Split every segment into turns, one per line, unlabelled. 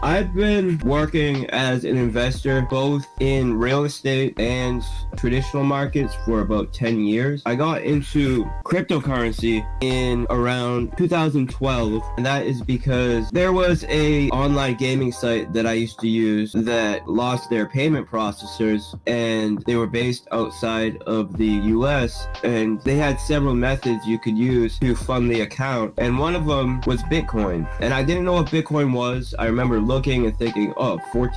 I've been working as an investor both in real estate and traditional markets for about 10 years. I got into cryptocurrency in around 2012, and that is because there was a online gaming site that I used to use that lost their payment processors, and they were based outside of the US, and they had several methods you could use to fund the account, and one of them was Bitcoin. And I didn't know what Bitcoin was. I remember looking and thinking, oh,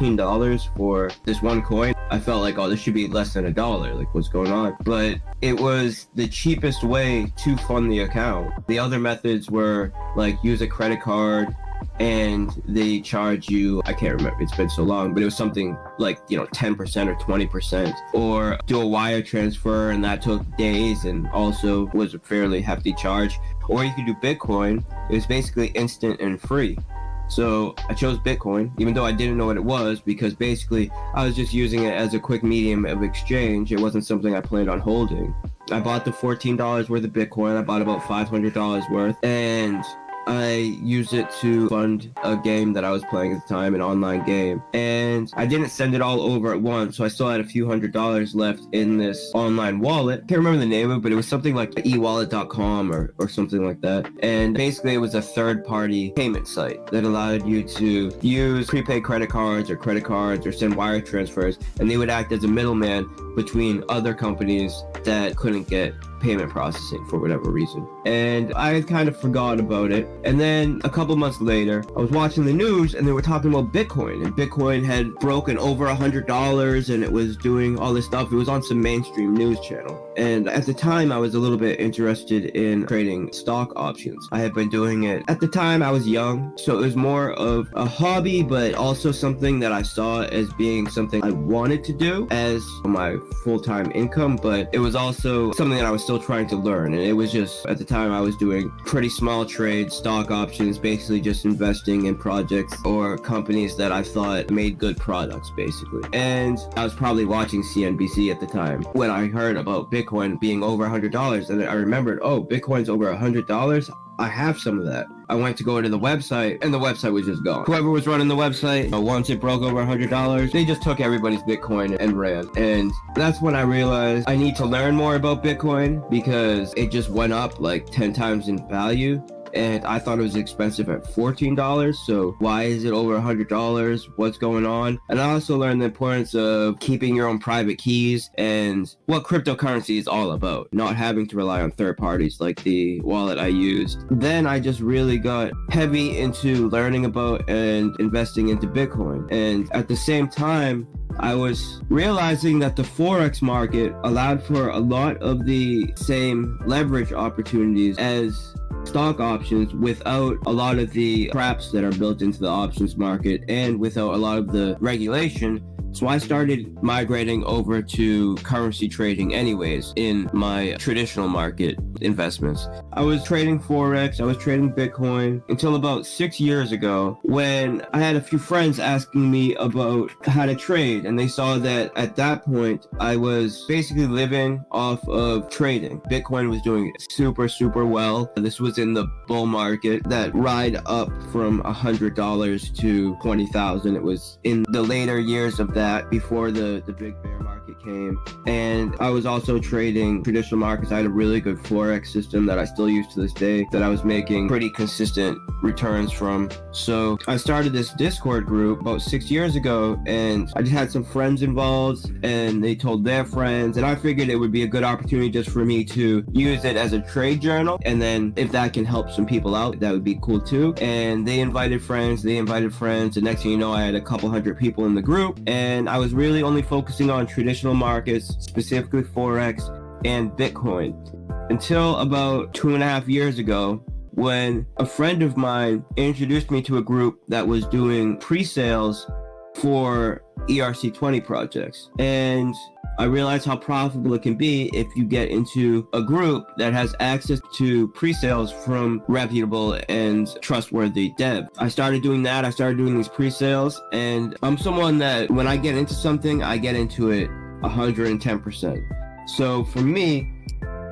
$14 for this one coin. I felt like, oh, this should be less than $1. Like, what's going on? But it was the cheapest way to fund the account. The other methods were like use a credit card, and they charge you, I can't remember, it's been so long, but it was something like, 10% or 20%, or do a wire transfer, and that took days and also was a fairly hefty charge. Or you could do Bitcoin. It was basically instant and free. So I chose Bitcoin, even though I didn't know what it was, because basically I was just using it as a quick medium of exchange. It wasn't something I planned on holding. I bought the $14 worth of Bitcoin. I bought about $500 worth, and I used it to fund a game that I was playing at the time, an online game. And I didn't send it all over at once, so I still had a few $100s left in this online wallet. I can't remember the name of it, but it was something like ewallet.com or something like that. And basically it was a third-party payment site that allowed you to use prepaid credit cards or send wire transfers, and they would act as a middleman between other companies that couldn't get payment processing for whatever reason. And I had kind of forgot about it. And then a couple months later, I was watching the news and they were talking about Bitcoin, and Bitcoin had broken over $100 and it was doing all this stuff. It was on some mainstream news channel. And at the time, I was a little bit interested in trading stock options. I had been doing it. At the time, I was young, so it was more of a hobby, but also something that I saw as being something I wanted to do as my full-time income, but it was also something that I was still trying to learn. And it was just, at the time, I was doing pretty small trades, stock options, basically just investing in projects or companies that I thought made good products, basically. And I was probably watching CNBC at the time when I heard about Bitcoin being over $100, and I remembered, oh, Bitcoin's over $100. I have some of that. I went to go to the website, and the website was just gone. Whoever was running the website, once it broke over $100, they just took everybody's Bitcoin and ran. And that's when I realized I need to learn more about Bitcoin, because it just went up like 10 times in value. And I thought it was expensive at $14, so why is it over $100? What's going on? And I also learned the importance of keeping your own private keys and what cryptocurrency is all about, not having to rely on third parties like the wallet I used. Then I just really got heavy into learning about and investing into Bitcoin. And at the same time, I was realizing that the Forex market allowed for a lot of the same leverage opportunities as stock options without a lot of the traps that are built into the options market and without a lot of the regulation. So I started migrating over to currency trading anyways in my traditional market investments. I was trading Forex, I was trading Bitcoin until about 6 years ago, when I had a few friends asking me about how to trade, and they saw that at that point I was basically living off of trading. Bitcoin was doing super well. This was in the bull market that ride up from $100 to 20,000. It was in the later years of that, before the big bear market came. And I was also trading traditional markets. I had a really good Forex system that I still use to this day, that I was making pretty consistent returns from. So I started this Discord group about 6 years ago, and I just had some friends involved, and they told their friends, and I figured it would be a good opportunity just for me to use it as a trade journal, and then if that can help some people out, that would be cool too. And they invited friends, and next thing you know, I had a couple hundred people in the group, and I was really only focusing on traditional markets, specifically Forex and Bitcoin, until about 2.5 years ago, when a friend of mine introduced me to a group that was doing pre-sales for ERC20 projects. And I realized how profitable it can be if you get into a group that has access to pre-sales from reputable and trustworthy dev. I started doing that. I started doing these pre-sales, and I'm someone that when I get into something, I get into it 110%. So for me,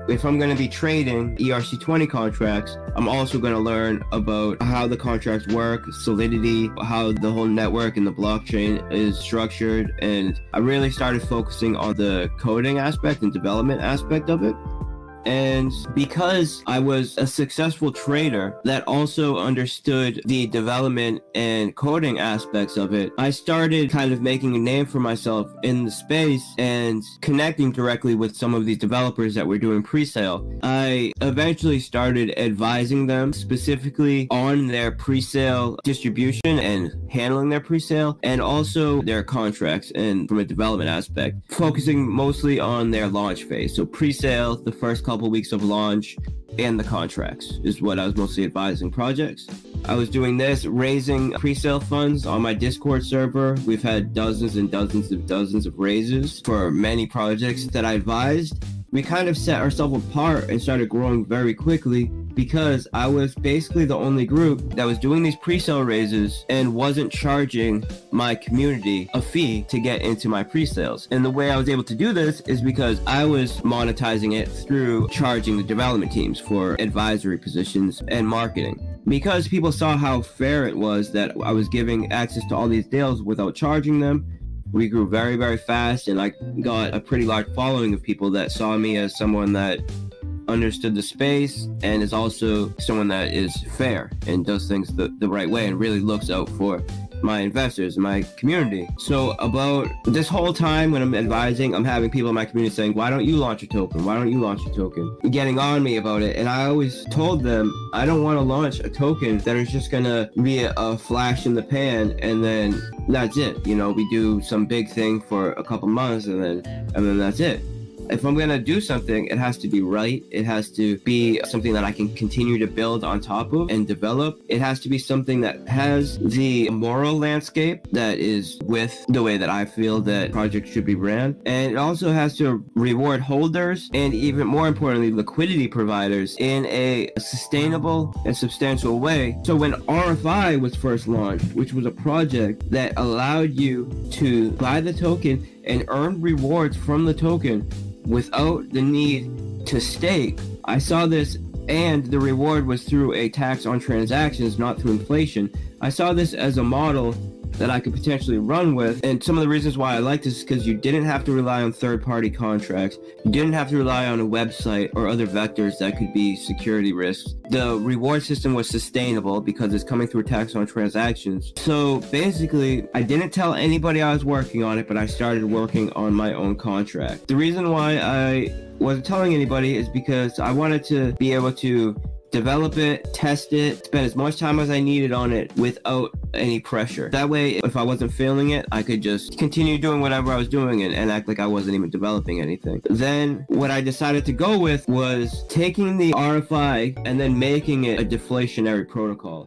if I'm going to be trading ERC20 contracts, I'm also going to learn about how the contracts work, solidity, how the whole network and the blockchain is structured. And I really started focusing on the coding aspect and development aspect of it. And because I was a successful trader that also understood the development and coding aspects of it, I started kind of making a name for myself in the space and connecting directly with some of these developers that were doing pre-sale. I eventually started advising them specifically on their pre-sale distribution and handling their pre-sale, and also their contracts, and from a development aspect, focusing mostly on their launch phase. So pre-sale, the first couple weeks of launch, and the contracts is what I was mostly advising projects. I was doing this, raising pre-sale funds on my Discord server. We've had dozens and dozens of raises for many projects that I advised. We kind of set ourselves apart and started growing very quickly because I was basically the only group that was doing these pre-sale raises and wasn't charging my community a fee to get into my pre-sales. And the way I was able to do this is because I was monetizing it through charging the development teams for advisory positions and marketing. Because people saw how fair it was that I was giving access to all these deals without charging them, we grew very, very fast, and I got a pretty large following of people that saw me as someone that understood the space and is also someone that is fair and does things the right way and really looks out for my investors and my community. So about this whole time when I'm advising, I'm having people in my community saying, why don't you launch a token? Why don't you launch a token? Getting on me about it. And I always told them, I don't want to launch a token that is just going to be a flash in the pan and then that's it. You know, we do some big thing for a couple months and then that's it. If I'm going to do something, it has to be right. It has to be something that I can continue to build on top of and develop. It has to be something that has the moral landscape that is with the way that I feel that projects should be ran. And it also has to reward holders and, even more importantly, liquidity providers in a sustainable and substantial way. So when RFI was first launched, which was a project that allowed you to buy the token and earn rewards from the token without the need to stake, I saw this, and the reward was through a tax on transactions, not through inflation. I saw this as a model that I could potentially run with. And some of the reasons why I like this is because you didn't have to rely on third-party contracts. You didn't have to rely on a website or other vectors that could be security risks. The reward system was sustainable because it's coming through tax on transactions. So basically, I didn't tell anybody I was working on it, but I started working on my own contract. The reason why I wasn't telling anybody is because I wanted to be able to develop it, test it, spend as much time as I needed on it without any pressure. That way, if I wasn't feeling it, I could just continue doing whatever I was doing and act like I wasn't even developing anything. Then what I decided to go with was taking the RFI and then making it a deflationary protocol.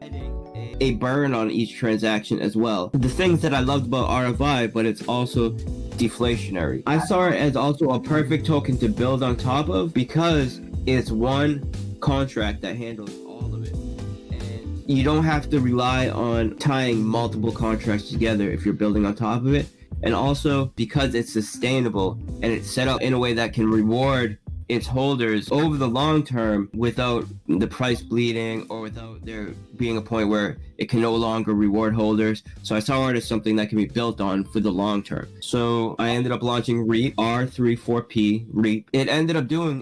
A burn on each transaction as well. The things that I loved about RFI, but it's also deflationary. I saw it as also a perfect token to build on top of because it's one contract that handles all of it, and you don't have to rely on tying multiple contracts together if you're building on top of it. And also because it's sustainable and it's set up in a way that can reward its holders over the long term without the price bleeding or without there being a point where it can no longer reward holders. So I saw it as something that can be built on for the long term. So I ended up launching REAP, R34P REAP. It ended up doing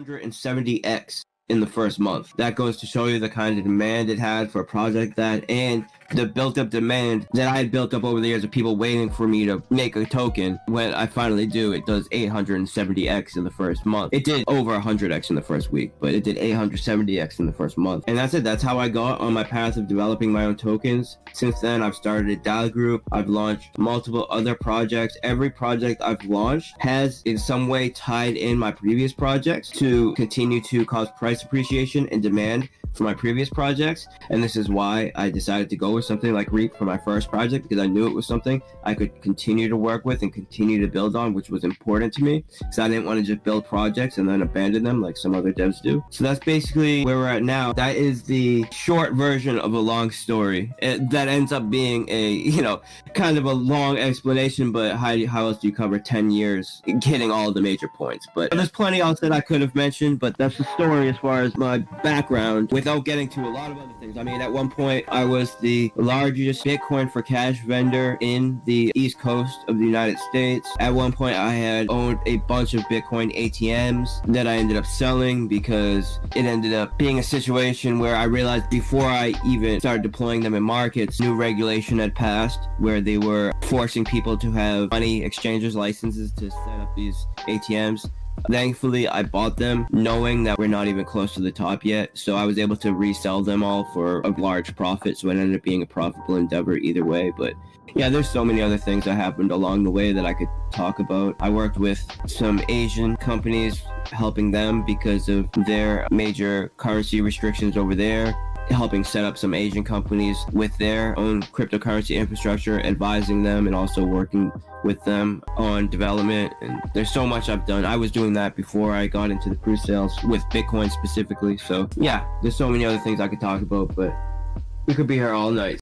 870x in the first month. That goes to show you the kind of demand it had for a project that, and the built-up demand that I had built up over the years of people waiting for me to make a token. When I finally do, it does 870x in the first month. It did over 100x in the first week, but it did 870x in the first month. And that's it. That's how I got on my path of developing my own tokens. Since then, I've started a DAO group. I've launched multiple other projects. Every project I've launched has in some way tied in my previous projects to continue to cause price appreciation and demand for my previous projects. And this is why I decided to go was something like Reap for my first project, because I knew it was something I could continue to work with and continue to build on, which was important to me, because I didn't want to just build projects and then abandon them like some other devs do. So that's basically where we're at now. That is the short version of a long story that ends up being a, you know, kind of a long explanation, but how else do you cover 10 years hitting all the major points? But there's plenty else that I could have mentioned, but that's the story as far as my background, without getting to a lot of other things. I mean, at one point I was the largest Bitcoin for cash vendor in the East Coast of the United States. At one point I had owned a bunch of Bitcoin ATMs that I ended up selling, because it ended up being a situation where I realized before I even started deploying them in markets, new regulation had passed where they were forcing people to have money exchangers licenses to set up these ATMs. Thankfully, I bought them knowing that we're not even close to the top yet, so I was able to resell them all for a large profit, so it ended up being a profitable endeavor either way. But yeah, there's so many other things that happened along the way that I could talk about. I worked with some Asian companies, helping them because of their major currency restrictions over there, helping set up some Asian companies with their own cryptocurrency infrastructure, advising them, and also working with them on development. And there's so much I've done. I was doing that before I got into the pre-sales with Bitcoin specifically. So yeah, there's so many other things I could talk about, but we could be here all night.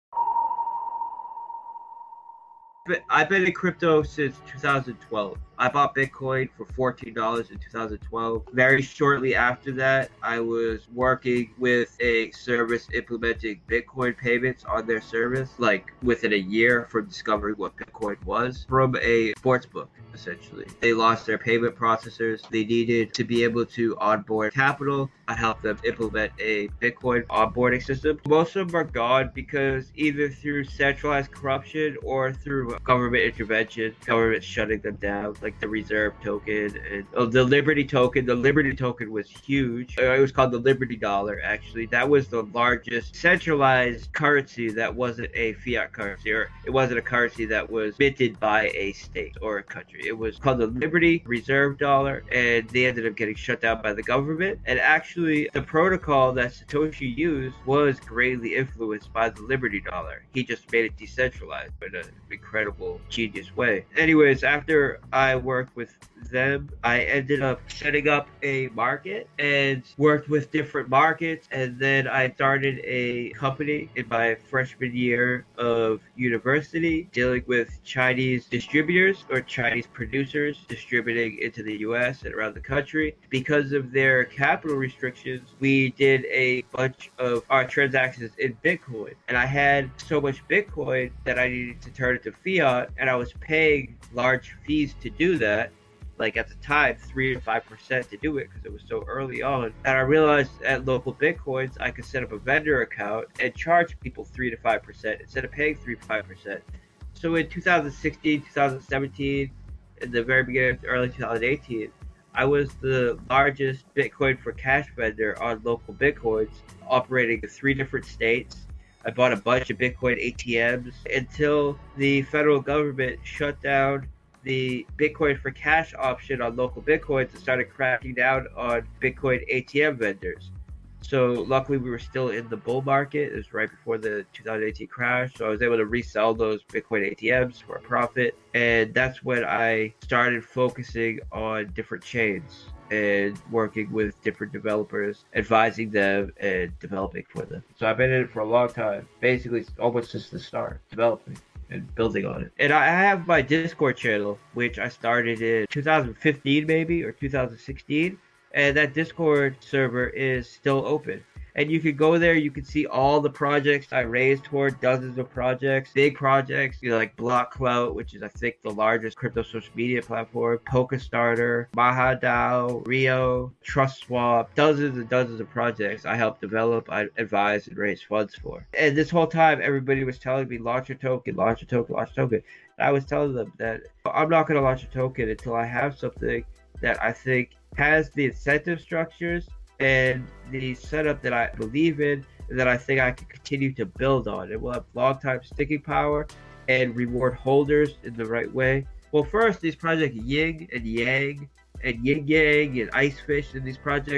I've been in crypto since 2012. I bought Bitcoin for $14 in 2012. Very shortly after that, I was working with a service implementing Bitcoin payments on their service, like within a year from discovering what Bitcoin was, from a sports book, essentially. They lost their payment processors. They needed to be able to onboard capital. I helped them implement a Bitcoin onboarding system. Most of them are gone because either through centralized corruption or through government intervention, government shutting them down, like the Reserve token and the Liberty token. The Liberty token was huge. It was called the Liberty Dollar, actually. That was the largest centralized currency that wasn't a fiat currency, or it wasn't a currency that was minted by a state or a country. It was called the Liberty Reserve Dollar, and they ended up getting shut down by the government. And actually, the protocol that Satoshi used was greatly influenced by the Liberty Dollar. He just made it decentralized in an incredible, genius way. Anyways, after I worked with them, I ended up setting up a market and worked with different markets, and then I started a company in my freshman year of university dealing with Chinese distributors or Chinese producers distributing into the US and around the country. Because of their capital restrictions, we did a bunch of our transactions in Bitcoin, and I had so much Bitcoin that I needed to turn it to fiat, and I was paying large fees to do that, like at the time 3 to 5% to do it, because it was so early on. And I realized at Local Bitcoins I could set up a vendor account and charge people 3 to 5% instead of paying 3 to 5%. So in 2016, 2017, in the very beginning of early 2018, I was the largest Bitcoin for cash vendor on Local Bitcoins, operating in 3 different states. I bought a bunch of Bitcoin ATMs until the federal government shut down the Bitcoin for cash option on Local Bitcoins and started cracking down on Bitcoin ATM vendors. So luckily we were still in the bull market. It was right before the 2018 crash. So I was able to resell those Bitcoin ATMs for a profit. And that's when I started focusing on different chains and working with different developers, advising them and developing for them. So I've been in it for a long time, basically almost since the start, developing and building on it. And I have my Discord channel, which I started in 2015 maybe, or 2016. And that Discord server is still open. And you can go there, you can see all the projects I raised toward, dozens of projects, big projects, you know, like BlockClout, which is I think the largest crypto social media platform, Polkastarter, MahaDAO, Rio, TrustSwap, dozens and dozens of projects I helped develop, I advise and raise funds for. And this whole time, everybody was telling me, launch a token, launch a token, launch a token. And I was telling them that I'm not going to launch a token until I have something that I think has the incentive structures and the setup that I believe in, and that I think I can continue to build on. It will have long-time sticking power and reward holders in the right way. Well, first, these projects Ying and Yang and Yin Yang and Icefish, and these projects,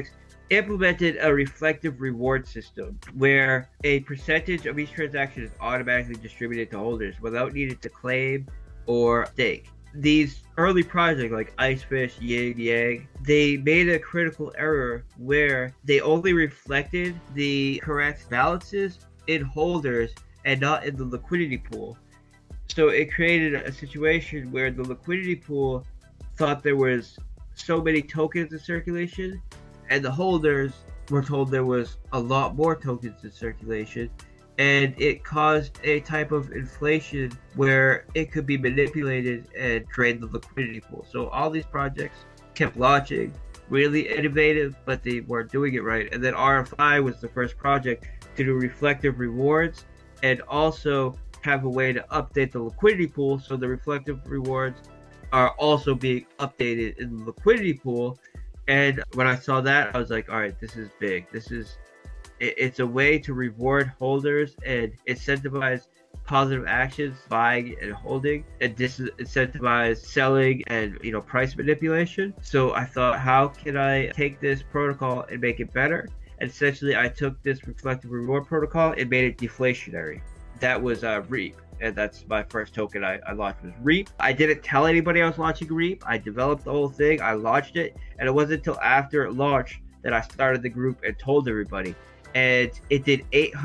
implemented a reflective reward system where a percentage of each transaction is automatically distributed to holders without needing to claim or stake. These early projects like Icefish, Yin Yang, they made a critical error where they only reflected the correct balances in holders and not in the liquidity pool. So it created a situation where the liquidity pool thought there was so many tokens in circulation, and the holders were told there was a lot more tokens in circulation, and it caused a type of inflation where it could be manipulated and create the liquidity pool. So all these projects kept launching, really innovative, but they weren't doing it right. And then RFI was the first project to do reflective rewards and also have a way to update the liquidity pool, so the reflective rewards are also being updated in the liquidity pool. And when I saw that, I was like, all right, this is big. It's a way to reward holders and incentivize positive actions, buying and holding, and disincentivize selling and price manipulation. So I thought, how can I take this protocol and make it better? And essentially, I took this reflective reward protocol and made it deflationary. That was REAP, and that's my first token I launched was REAP. I didn't tell anybody I was launching REAP. I developed the whole thing, I launched it, and it wasn't until after it launched that I started the group and told everybody. And it did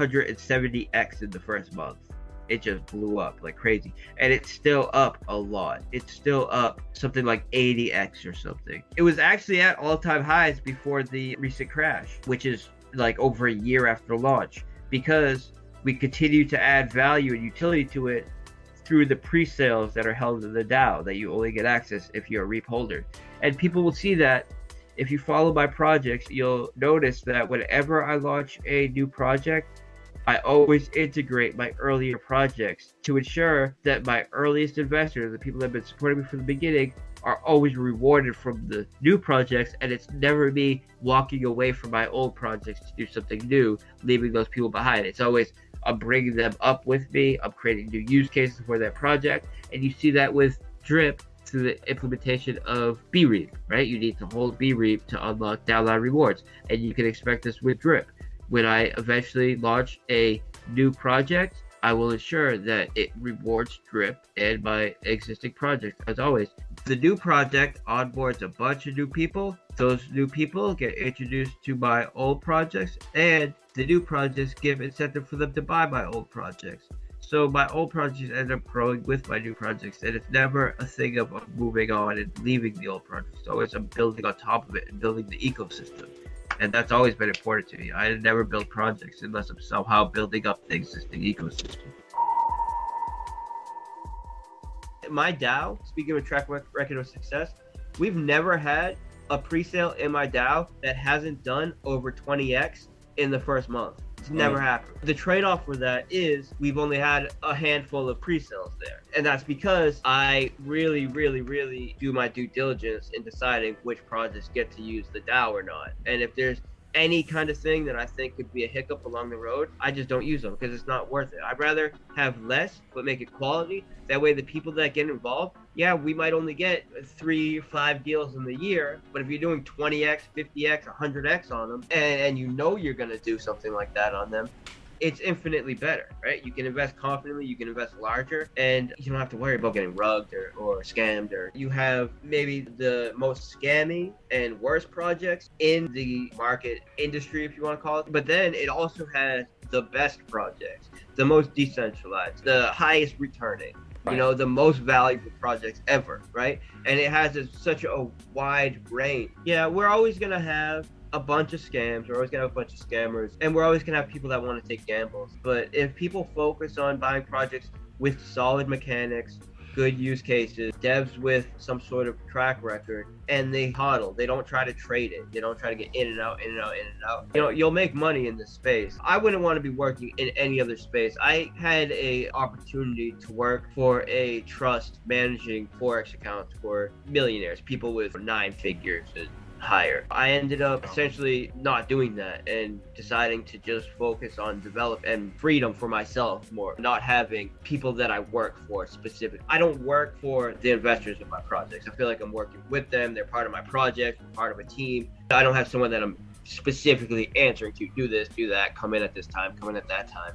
870x in the first month. It just blew up like crazy, and it's still up a lot. It's still up something like 80x or something. It was actually at all-time highs before the recent crash, which is like over a year after launch, because we continue to add value and utility to it through the pre-sales that are held in the DAO that you only get access if you're a REAP holder. And people will see that. If you follow my projects, you'll notice that whenever I launch a new project, I always integrate my earlier projects to ensure that my earliest investors, the people that have been supporting me from the beginning, are always rewarded from the new projects, and it's never me walking away from my old projects to do something new, leaving those people behind. It's always I'm bringing them up with me, I'm creating new use cases for that project, and you see that with Drip through the implementation of BREAP, right? You need to hold BREAP to unlock downline rewards, and you can expect this with Drip. When I eventually launch a new project, I will ensure that it rewards Drip and my existing projects. As always, the new project onboards a bunch of new people. Those new people get introduced to my old projects, and the new projects give incentive for them to buy my old projects. So my old projects end up growing with my new projects, and it's never a thing of moving on and leaving the old projects. It's always I'm building on top of it and building the ecosystem. And that's always been important to me. I never build projects unless I'm somehow building up the existing ecosystem. My DAO, speaking of a track record of success, we've never had a pre-sale in my DAO that hasn't done over 20x in the first month. It's never happened. The trade-off for that is we've only had a handful of pre-sales there. And that's because I really do my due diligence in deciding which projects get to use the DAO or not. And if there's any kind of thing that I think could be a hiccup along the road, I just don't use them because it's not worth it. I'd rather have less but make it quality. That way the people that get involved, yeah, we might only get 3-5 deals in the year, but if you're doing 20x, 50x, 100x on them, and you know you're going to do something like that on them, it's infinitely better, right? You can invest confidently, you can invest larger, and you don't have to worry about getting rugged or scammed, or you have maybe the most scammy and worst projects in the market industry, if you want to call it. But then it also has the best projects, the most decentralized, the highest returning, right, the most valuable projects ever, right? And it has such a wide range. Yeah, we're always going to have a bunch of scams. We're always gonna have a bunch of scammers, and we're always gonna have people that want to take gambles. But if people focus on buying projects with solid mechanics, good use cases, devs with some sort of track record, and they hodl, they don't try to trade it, they don't try to get in and out, you'll make money in this space. I wouldn't want to be working in any other space. I had a opportunity to work for a trust managing Forex accounts for millionaires, people with 9 figures and higher. I ended up essentially not doing that and deciding to just focus on develop and freedom for myself more, not having people that I work for specific. I don't work for the investors of my projects. I feel like I'm working with them. They're part of my project, part of a team. I don't have someone that I'm
specifically answering to do this, do that, come in at this time, come in at that time.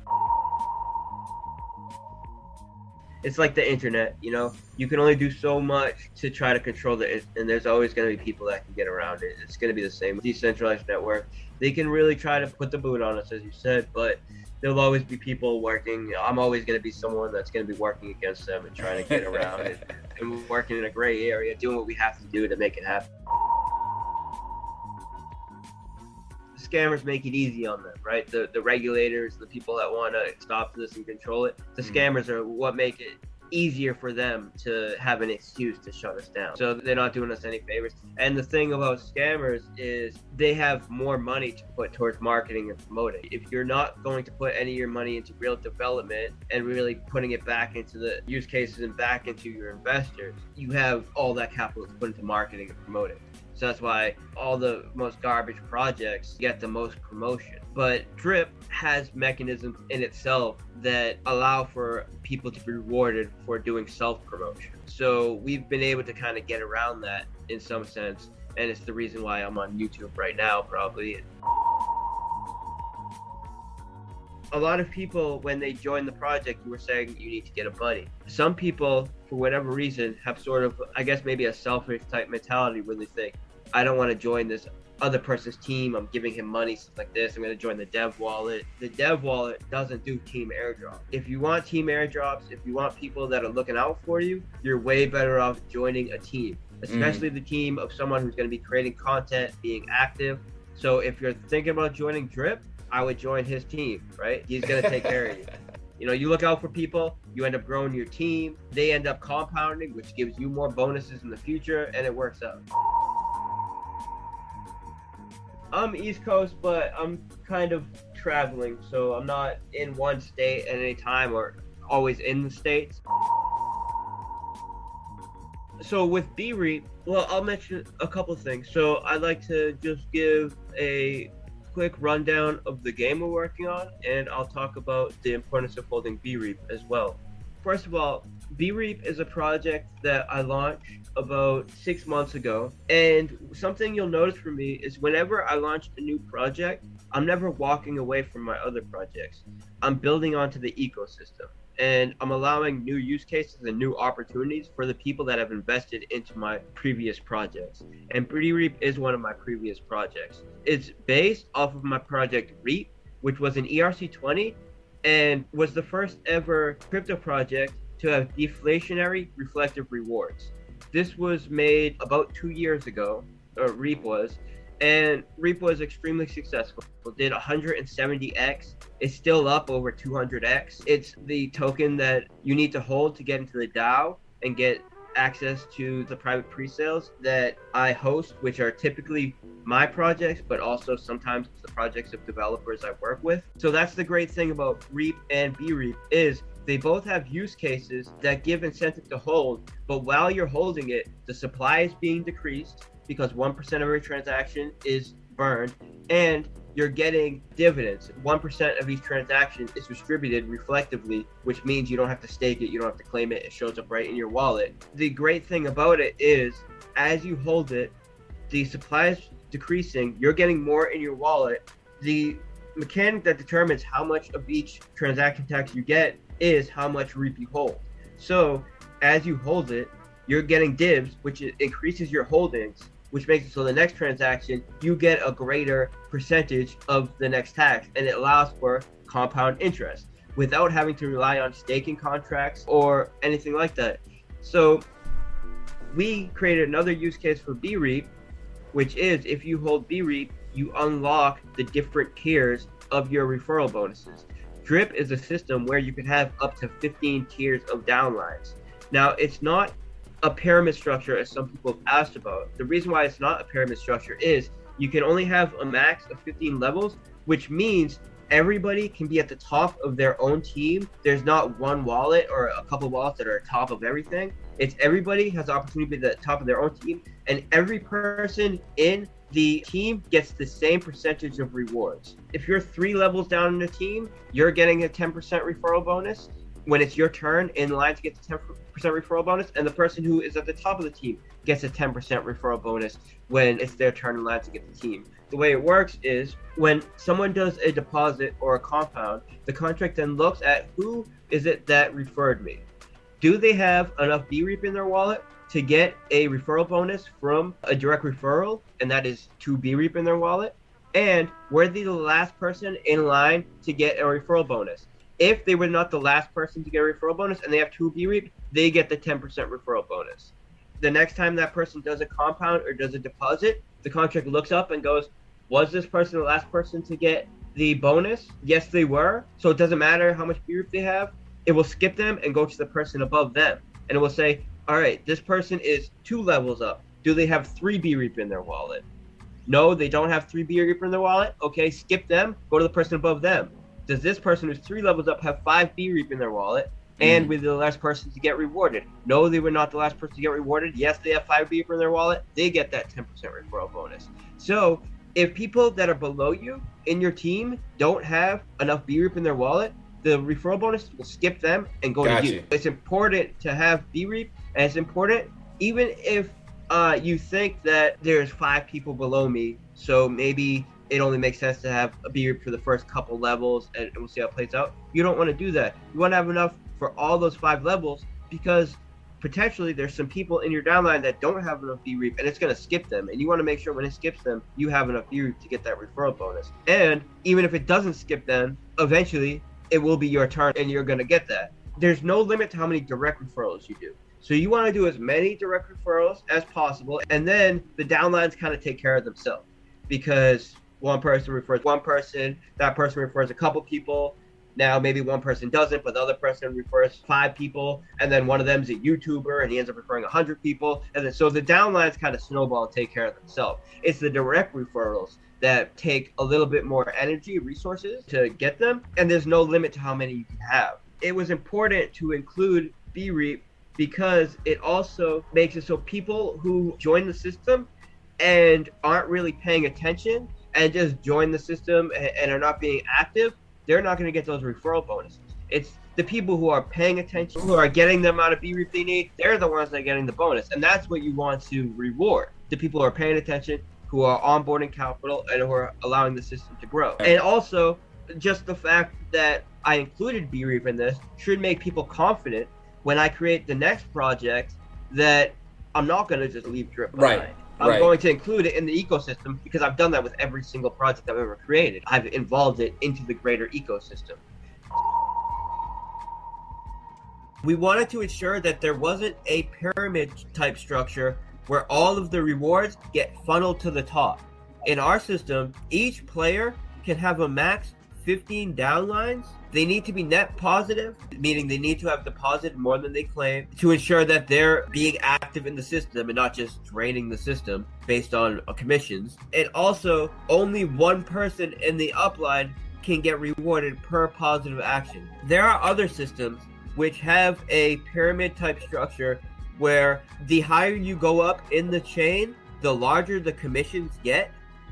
It's like the internet, you know, you can only do so much to try to control it, and there's always going to be people that can get around it. It's going to be the same. Decentralized network, they can really try to put the boot on us, as you said, but there'll always be people working. I'm always going to be someone that's going to be working against them and trying to get around it and working in a gray area, doing what we have to do to make it happen. Scammers make it easy on them, right? The regulators, the people that want to stop this and control it, the scammers are what make it easier for them to have an excuse to shut us down. So they're not doing us any favors. And the thing about scammers is they have more money to put towards marketing and promoting. If you're not going to put any of your money into real development and really putting it back into the use cases and back into your investors, you have all that capital to put into marketing and promoting. So that's why all the most garbage projects get the most promotion. But Drip has mechanisms in itself that allow for people to be rewarded for doing self-promotion. So we've been able to kind of get around that in some sense. And it's the reason why I'm on YouTube right now, probably. A lot of people, when they join the project, were saying you need to get a buddy. Some people, for whatever reason, have sort of, I guess, maybe a selfish type mentality where they think, I don't want to join this other person's team. I'm giving him money, stuff like this. I'm going to join the dev wallet. The dev wallet doesn't do team airdrops. If you want team airdrops, if you want people that are looking out for you, you're way better off joining a team, especially the team of someone who's going to be creating content, being active. So if you're thinking about joining Drip, I would join his team, right? He's going to take care of you. You know, you look out for people, you end up growing your team, they end up compounding, which gives you more bonuses in the future, and it works out. I'm East Coast, but I'm kind of traveling, so I'm not in one state at any time or always in the States. So with BREAP, well, I'll mention a couple of things. So I'd like to just give a quick rundown of the game we're working on, and I'll talk about the importance of holding BREAP as well. First of all, BREAP is a project that I launched about 6 months ago, and something you'll notice from me is whenever I launch a new project, I'm never walking away from my other projects. I'm building onto the ecosystem, and I'm allowing new use cases and new opportunities for the people that have invested into my previous projects. And BREAP is one of my previous projects. It's based off of my project REAP, which was an ERC20 and was the first ever crypto project to have deflationary reflective rewards. This was made about 2 years ago, or REAP was, and REAP was extremely successful. It did 170x. It's still up over 200x. It's the token that you need to hold to get into the DAO and get access to the private pre-sales that I host, which are typically my projects, but also sometimes the projects of developers I work with. So that's the great thing about REAP and BREAP is they both have use cases that give incentive to hold, but while you're holding it, the supply is being decreased because 1% of every transaction is burned, and you're getting dividends. 1% of each transaction is distributed reflectively, which means you don't have to stake it, you don't have to claim it, it shows up right in your wallet. The great thing about it is, as you hold it, the supply is decreasing, you're getting more in your wallet. The mechanic that determines how much of each transaction tax you get is how much REAP you hold. So as you hold it, you're getting dibs, which increases your holdings, which makes it so the next transaction, you get a greater percentage of the next tax, and it allows for compound interest without having to rely on staking contracts or anything like that. So we created another use case for BREAP, which is if you hold BREAP, you unlock the different tiers of your referral bonuses. Drip is a system where you can have up to 15 tiers of downlines. Now, it's not a pyramid structure as some people have asked about. The reason why it's not a pyramid structure is you can only have a max of 15 levels, which means everybody can be at the top of their own team. There's not one wallet or a couple wallets that are top of everything. It's everybody has the opportunity to be at the top of their own team, and every person in the team gets the same percentage of rewards. If you're 3 levels down in the team, you're getting a 10% referral bonus.
when it's your turn in line to get the 10% referral bonus, and the person who is at the top of the team gets a 10% referral bonus when it's their turn in line to get the team. The way it works is when someone does a deposit or a compound, the contract then looks at who is it that referred me. Do they have enough BREAP in their wallet to get a referral bonus from a direct referral, and that is 2 BREAP in their wallet? And were they the last person in line to get a referral bonus? If they were not the last person to get a referral bonus and they have 2 BREAP, they get the 10% referral bonus. The next time that person does a compound or does a deposit, the contract looks up and goes, was this person the last person to get the bonus? Yes, they were. So it doesn't matter how much BREAP they have. It will skip them and go to the person above them. And it will say, all right, this person is 2 levels up. Do they have 3 BREAP in their wallet? No, they don't have 3 BREAP in their wallet. Okay, skip them, go to the person above them. Does this person who's 3 levels up have 5 BREAP in their wallet? And were the last person to get rewarded? No, they were not the last person to get rewarded. Yes, they have 5 BREAP in their wallet. They get that 10% referral bonus. So if people that are below you in your team don't have enough BREAP in their wallet, the referral bonus will skip them and go to you. It's important to have BREAP, and it's important even if you think that there's 5 people below me, so maybe it only makes sense to have a BREAP for the first couple levels, and we'll see how it plays out. You don't want to do that. You want to have enough for all those 5 levels, because potentially there's some people in your downline that don't have enough BREAP, and it's going to skip them. And you want to make sure when it skips them, you have enough BREAP to get that referral bonus. And even if it doesn't skip them, eventually it will be your turn and you're going to get that. There's no limit to how many direct referrals you do. So you want to do as many direct referrals as possible, and then the downlines kind of take care of themselves, because one person refers one person, that person refers a couple people. Now maybe one person doesn't, but the other person refers 5 people, and then one of them's a YouTuber and he ends up referring 100 people. And then so the downlines kind of snowball and take care of themselves. It's the direct referrals that take a little bit more energy, resources to get them, and there's no limit to how many you can have. It was important to include BREAP because it also makes it so people who join the system and aren't really paying attention and just join the system and are not being active, they're not going to get those referral bonuses. It's the people who are paying attention, who are getting the amount of BREAP they need, they're the ones that are getting the bonus. And that's what you want to reward. The people who are paying attention, who are onboarding capital, and who are allowing the system to grow. And also, just the fact that I included BREAP in this should make people confident when I create the next project that I'm not going to just leave Drip behind. I'm going to include it in the ecosystem, because I've done that with every single project I've ever created. I've involved it into the greater ecosystem. We wanted to ensure that there wasn't a pyramid type structure where all of the rewards get funneled to the top. In our system, each player can have a max 15 downlines. They need to be net positive, meaning they need to have deposited more than they claim, to ensure that they're being active in the system and not just draining the system based on commissions. And also, only one person in the upline can get rewarded per positive action. There are other systems which have a pyramid type structure where the higher you go up in the chain, the larger the commissions get.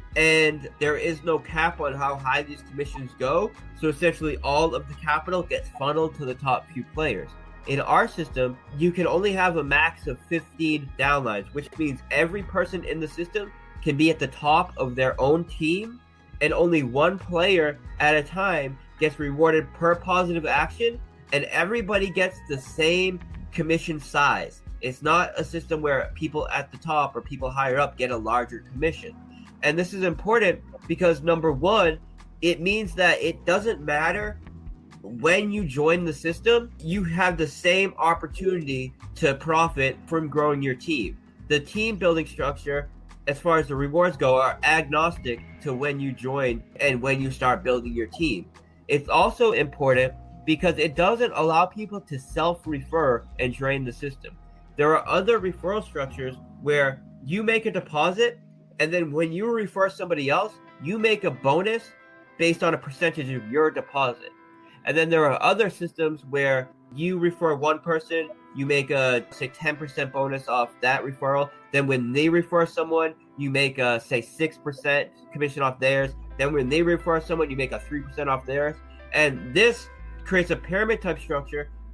And there is no cap on how high these commissions go. So essentially all of the capital gets funneled to the top few players. In our system, you can only have a max of 15 downlines, which means every person in the system can be at the top of their own team, and only one player at a time gets rewarded per positive action, and everybody gets the same commission size. It's not a system where people at the top or people higher up get a larger commission. And this is important because, number one, it means that it doesn't matter when you join the system, you have the same opportunity to profit from growing your team. The team building structure, as far as the rewards go, are agnostic to when you join and when you start building your team. It's also important because it doesn't allow people to self-refer and drain the system. There are other referral structures where you make a deposit, and then when you refer somebody else, you make a bonus based on a percentage of your deposit. And then there are other systems where you refer one person, you make a, say, 10% bonus off that referral. Then when they refer someone, you make a, say, 6% commission off theirs. Then when they refer someone, you make a 3% off theirs. And this creates a pyramid type structure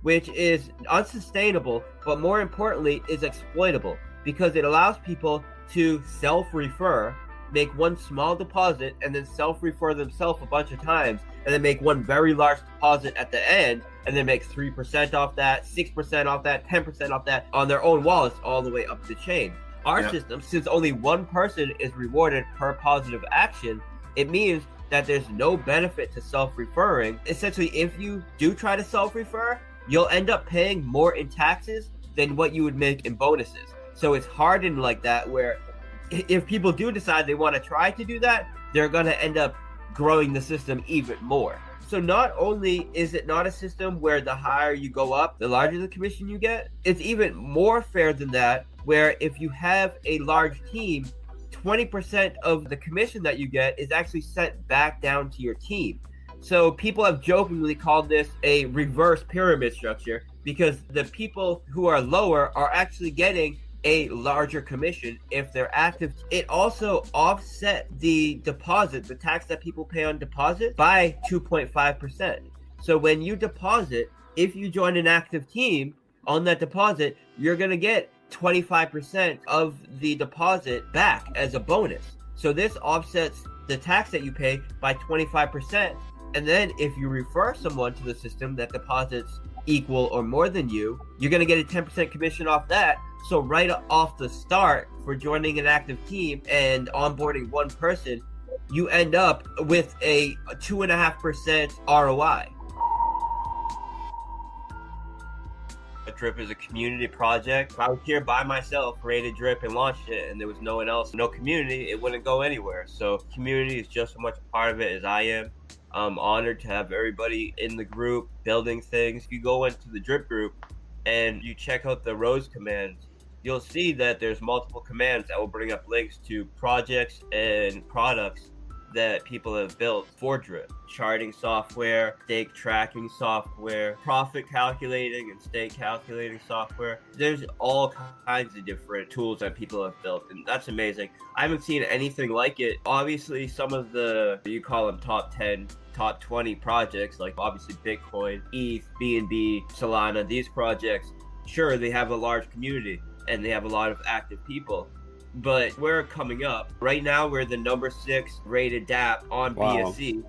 which is unsustainable, but more importantly, is exploitable because it allows people to self-refer, make one small deposit, and then self-refer themselves a bunch of times, and then make one very large deposit at the end, and then make 3% off that, 6% off that, 10% off that on their own wallets all the way up the chain. Our system, since only one person is rewarded per positive action, it means that there's no benefit to self-referring. Essentially, if you do try to self-refer, you'll end up paying more in taxes than what you would make in bonuses. So it's hardened like that, where if people do decide they want to try to do that, they're going to end up growing the system even more. So not only is it not a system where the higher you go up, the larger the commission you get, it's even more fair than that, where if you have a large team, 20% of the commission that you get is actually sent back down to your team. So people have jokingly called this a reverse pyramid structure, because the people who are lower are actually getting a larger commission if they're active. It also offset the deposit, the tax that people pay on deposit, by 2.5%. So when you deposit, if you join an active team on that deposit, you're going to get 25% of the deposit back as a bonus. So this offsets the tax that you pay by 25%. And then if you refer someone to the system that deposits equal or more than you, you're going to get a 10% commission off that. So right off the start, for joining an active team and onboarding one person, you end up with a 2.5% ROI. Drip is a community project. If I was here by myself, created Drip and launched it, and there was no one else, no community, it wouldn't go anywhere. So community is just as much a part of it as I am. I'm honored to have everybody in the group building things. If you go into the Drip group and you check out the Rose commands, you'll see that there's multiple commands that will bring up links to projects and products that people have built for Drip. Charting software, stake tracking software, profit calculating and stake calculating software. There's all kinds of different tools that people have built, and that's amazing. I haven't seen anything like it. Obviously, some of the, you call them top 10, top 20 projects, like obviously Bitcoin, ETH, BNB, Solana, these projects, sure, they have a large community and they have a lot of active people. But we're coming up. Right now, we're the number 6 rated dApp on BSC.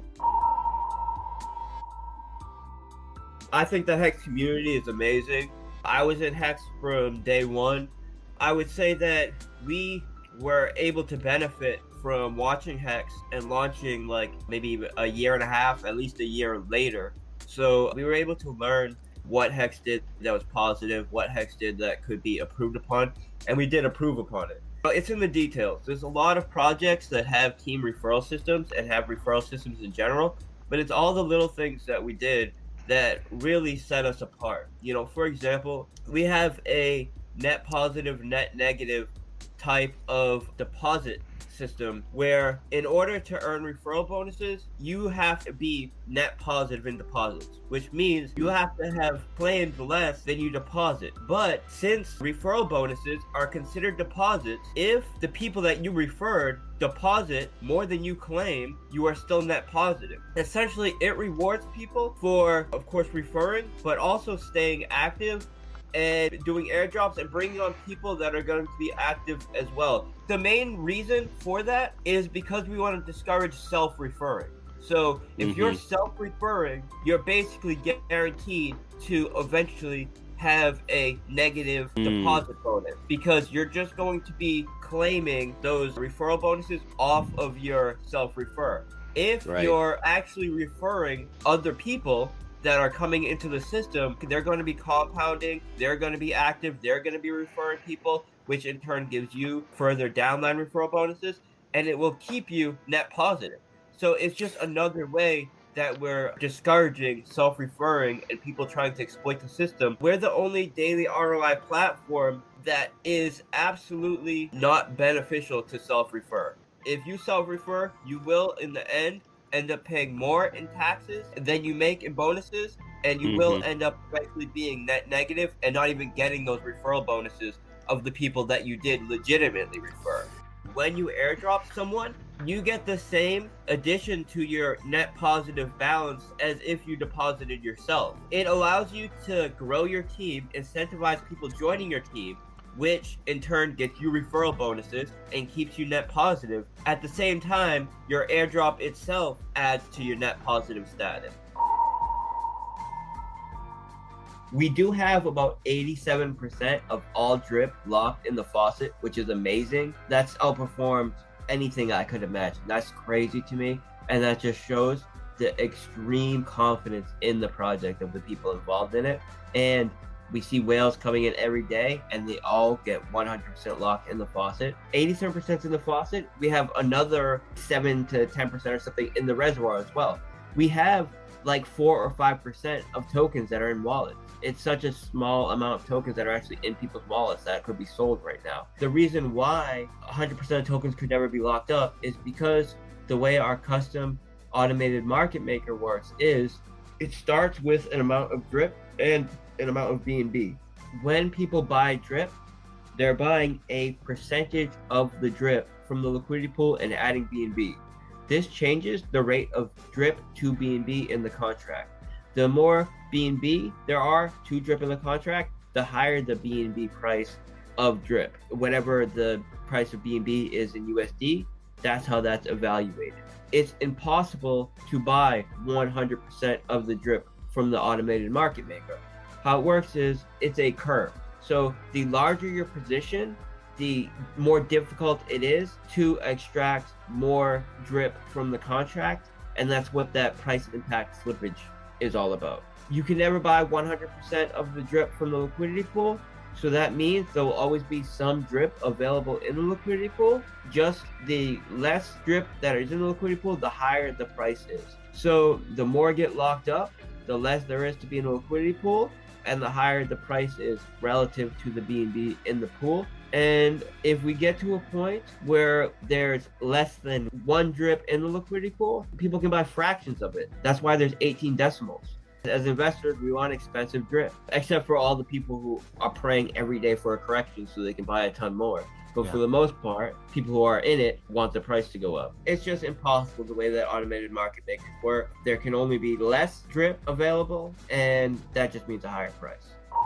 I think the Hex community is amazing. I was in Hex from day one. I would say that we were able to benefit from watching Hex and launching like maybe a year and a half, at least a year later. So we were able to learn what Hex did that was positive, what Hex did that could be improved upon, and we did improve upon it. But it's in the details. There's a lot of projects that have team referral systems and have referral systems in general, but it's all the little things that we did that really set us apart. You know, for example, we have a net positive, net negative type of deposit system where in order to earn referral bonuses, you have to be net positive in deposits, which means you have to have claimed less than you deposit. But since referral bonuses are considered deposits, if the people that you referred deposit more than you claim, you are still net positive. Essentially, it rewards people for, of course, referring, but also staying active and doing airdrops and bringing on people that are going to be active as well. The main reason for that is because we want to discourage self-referring. So if you're self-referring, you're basically guaranteed to eventually have a negative deposit bonus, because you're just going to be claiming those referral bonuses off of your self-refer. If you're actually referring other people that are coming into the system, they're going to be compounding, they're going to be active, they're going to be referring people, which in turn gives you further downline referral bonuses, and it will keep you net positive. So it's just another way that we're discouraging self-referring and people trying to exploit the system. We're the only daily ROI platform that is absolutely not beneficial to self-refer. If you self-refer, you will, in the end up paying more in taxes than you make in bonuses, and you will end up eventually being net negative and not even getting those referral bonuses of the people that you did legitimately refer. when you airdrop someone, you get the same addition to your net positive balance as if you deposited yourself. It allows you to grow your team, incentivize people joining your team, which in turn gets you referral bonuses and keeps you net positive. At the same time, your airdrop itself adds to your net positive status. We do have about 87% of all drip locked in the faucet, which is amazing. That's outperformed anything I could imagine. That's crazy to me. And that just shows the extreme confidence in the project of the people involved in it. And we see whales coming in every day and they all get 100% locked in the faucet. 87% in the faucet. We have another 7 to 10% or something in the reservoir as well. We have like 4 or 5% of tokens that are in wallets. It's such a small amount of tokens that are actually in people's wallets that could be sold right now. The reason why 100% of tokens could never be locked up is because the way our custom automated market maker works is it starts with an amount of drip and an amount of BNB. When people buy drip, they're buying a percentage of the drip from the liquidity pool and adding BNB. This changes the rate of drip to BNB in the contract. The more BNB there are to drip in the contract, the higher the BNB price of drip. Whatever the price of BNB is in USD, that's how that's evaluated. It's impossible to buy 100% of the drip from the automated market maker. How it works is it's a curve. So the larger your position, the more difficult it is to extract more drip from the contract, and that's what that price impact slippage is all about. You can never buy 100% of the drip from the liquidity pool, so that means there will always be some drip available in the liquidity pool. Just the less drip that is in the liquidity pool, the higher the price is. So the more get locked up, the less there is to be in the liquidity pool, and the higher the price is relative to the BNB in the pool. And if we get to a point where there's less than 1 drip in the liquidity pool, people can buy fractions of it. That's why there's 18 decimals. As investors, we want expensive drip, except for all the people who are praying every day for a correction so they can buy a ton more. But for the most part, people who are in it want the price to go up. It's just impossible the way that automated market makers work. There can only be less drip available, and that just means a higher price.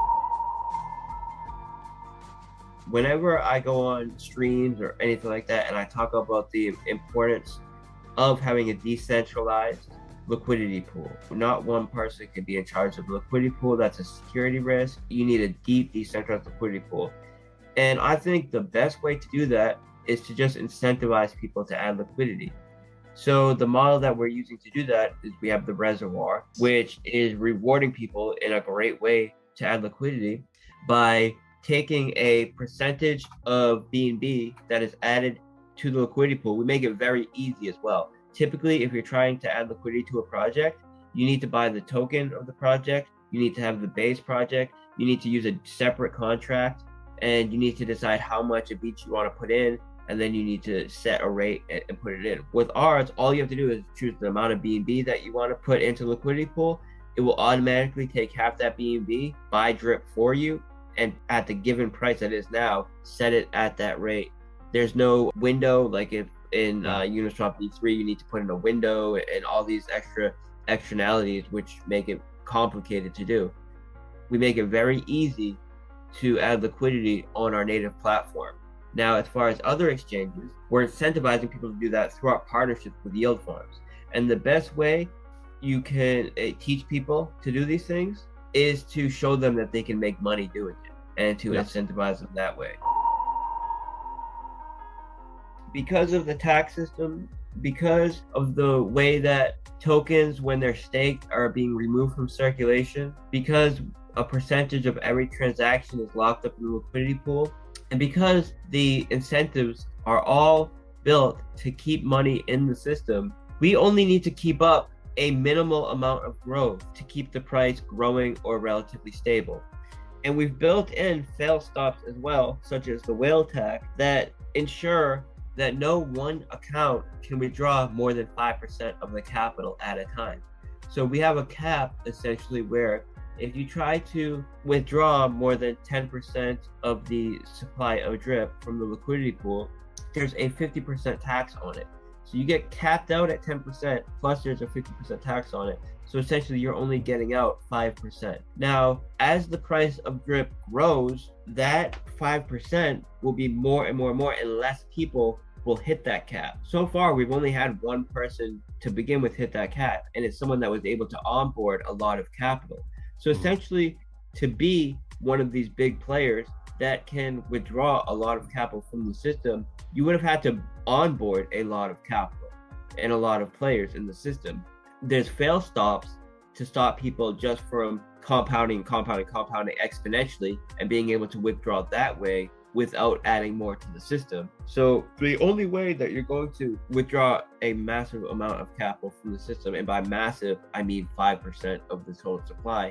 Whenever I go on streams or anything like that and I talk about the importance of having a decentralized liquidity pool, not one person can be in charge of the liquidity pool. That's a security risk. You need a deep decentralized liquidity pool. And I think the best way to do that is to just incentivize people to add liquidity. So the model that we're using to do that is we have the reservoir, which is rewarding people in a great way to add liquidity by taking a percentage of BNB that is added to the liquidity pool. We make it very easy as well. Typically, if you're trying to add liquidity to a project, you need to buy the token of the project, you need to have the base project, you need to use a separate contract, and you need to decide how much of each you want to put in, and then you need to set a rate and put it in. With ours, all you have to do is choose the amount of BNB that you want to put into the liquidity pool. It will automatically take half that BNB, buy drip for you, and at the given price that it is now, set it at that rate. There's no window, like if in Uniswap V3 you need to put in a window and all these externalities which make it complicated to do. We make it very easy to add liquidity on our native platform. Now, as far as other exchanges, we're incentivizing people to do that through our partnerships with yield farms. And the best way you can teach people to do these things is to show them that they can make money doing it and to incentivize them that way. Because of the tax system, because of the way that tokens, when they're staked, are being removed from circulation, because a percentage of every transaction is locked up in the liquidity pool, and because the incentives are all built to keep money in the system, we only need to keep up a minimal amount of growth to keep the price growing or relatively stable. And we've built in fail stops as well, such as the whale tag, that ensure that no one account can withdraw more than 5% of the capital at a time. So we have a cap essentially where if you try to withdraw more than 10% of the supply of drip from the liquidity pool, there's a 50% tax on it. So you get capped out at 10%, plus there's a 50% tax on it. So essentially you're only getting out 5%. Now, as the price of drip grows, that 5% will be more and more and more, and less people will hit that cap. So far, we've only had one person to begin with hit that cap, and it's someone that was able to onboard a lot of capital. So essentially, to be one of these big players that can withdraw a lot of capital from the system, you would have had to onboard a lot of capital and a lot of players in the system. There's fail stops to stop people just from compounding exponentially and being able to withdraw that way without adding more to the system. So the only way that you're going to withdraw a massive amount of capital from the system, and by massive, I mean 5% of the total supply,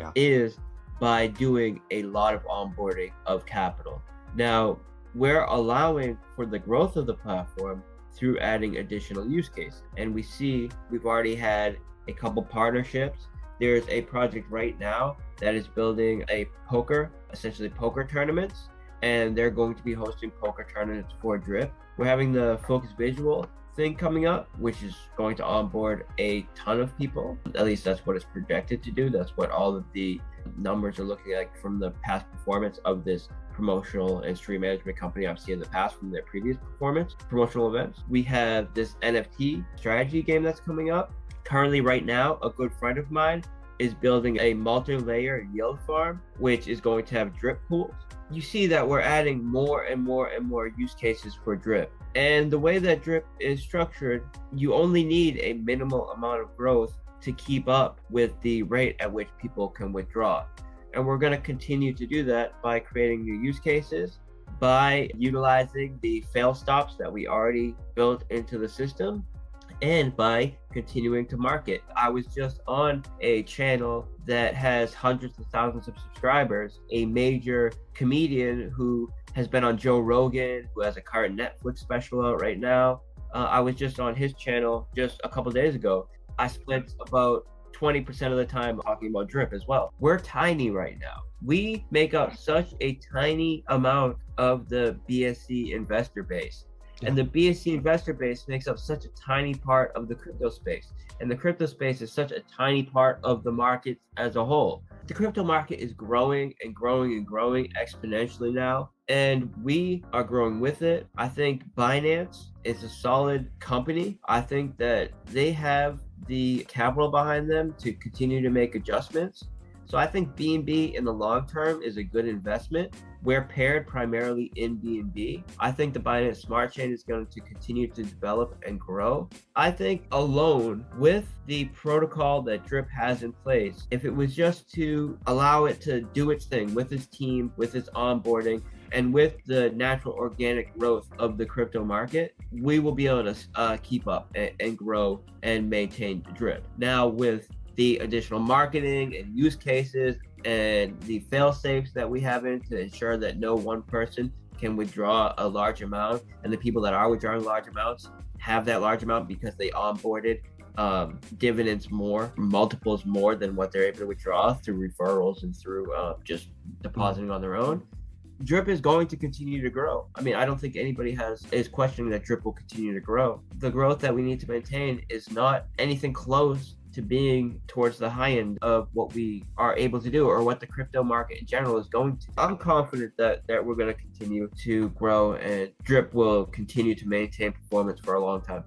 is by doing a lot of onboarding of capital. Now, we're allowing for the growth of the platform through adding additional use cases. And we see we've already had a couple partnerships. There's a project right now that is building essentially poker tournaments, and they're going to be hosting poker tournaments for Drip. We're having the Focus Visual thing coming up, which is going to onboard a ton of people. At least that's what it's projected to do. That's what all of the numbers are looking like from the past performance of this promotional and stream management company I've seen in the past from their previous promotional events. We have this NFT strategy game that's coming up. Currently, right now, a good friend of mine is building a multi-layer yield farm, which is going to have drip pools. You see that we're adding more and more and more use cases for drip. And the way that drip is structured, you only need a minimal amount of growth to keep up with the rate at which people can withdraw. And we're going to continue to do that by creating new use cases, by utilizing the fail stops that we already built into the system, and by continuing to market. I was just on a channel that has hundreds of thousands of subscribers, a major comedian who has been on Joe Rogan, who has a current Netflix special out right now. I was just on his channel just a couple days ago. I spent about 20% of the time talking about drip as well. We're tiny right now. We make up such a tiny amount of the BSC investor base. And the BSC investor base makes up such a tiny part of the crypto space. And the crypto space is such a tiny part of the market as a whole. The crypto market is growing and growing and growing exponentially now, and we are growing with it. I think Binance is a solid company. I think that they have the capital behind them to continue to make adjustments. So I think BNB in the long term is a good investment. We're paired primarily in BNB. I think the Binance Smart Chain is going to continue to develop and grow. I think alone with the protocol that Drip has in place, if it was just to allow it to do its thing with its team, with its onboarding, and with the natural organic growth of the crypto market, we will be able to keep up and grow and maintain Drip. Now with the additional marketing and use cases and the fail safes that we have in to ensure that no one person can withdraw a large amount, and the people that are withdrawing large amounts have that large amount because they onboarded dividends multiples more than what they're able to withdraw through referrals and through just depositing on their own. Drip is going to continue to grow. I mean, I don't think anybody is questioning that Drip will continue to grow. The growth that we need to maintain is not anything close to being towards the high end of what we are able to do or what the crypto market in general is going to. I'm confident that we're going to continue to grow and Drip will continue to maintain performance for a long time.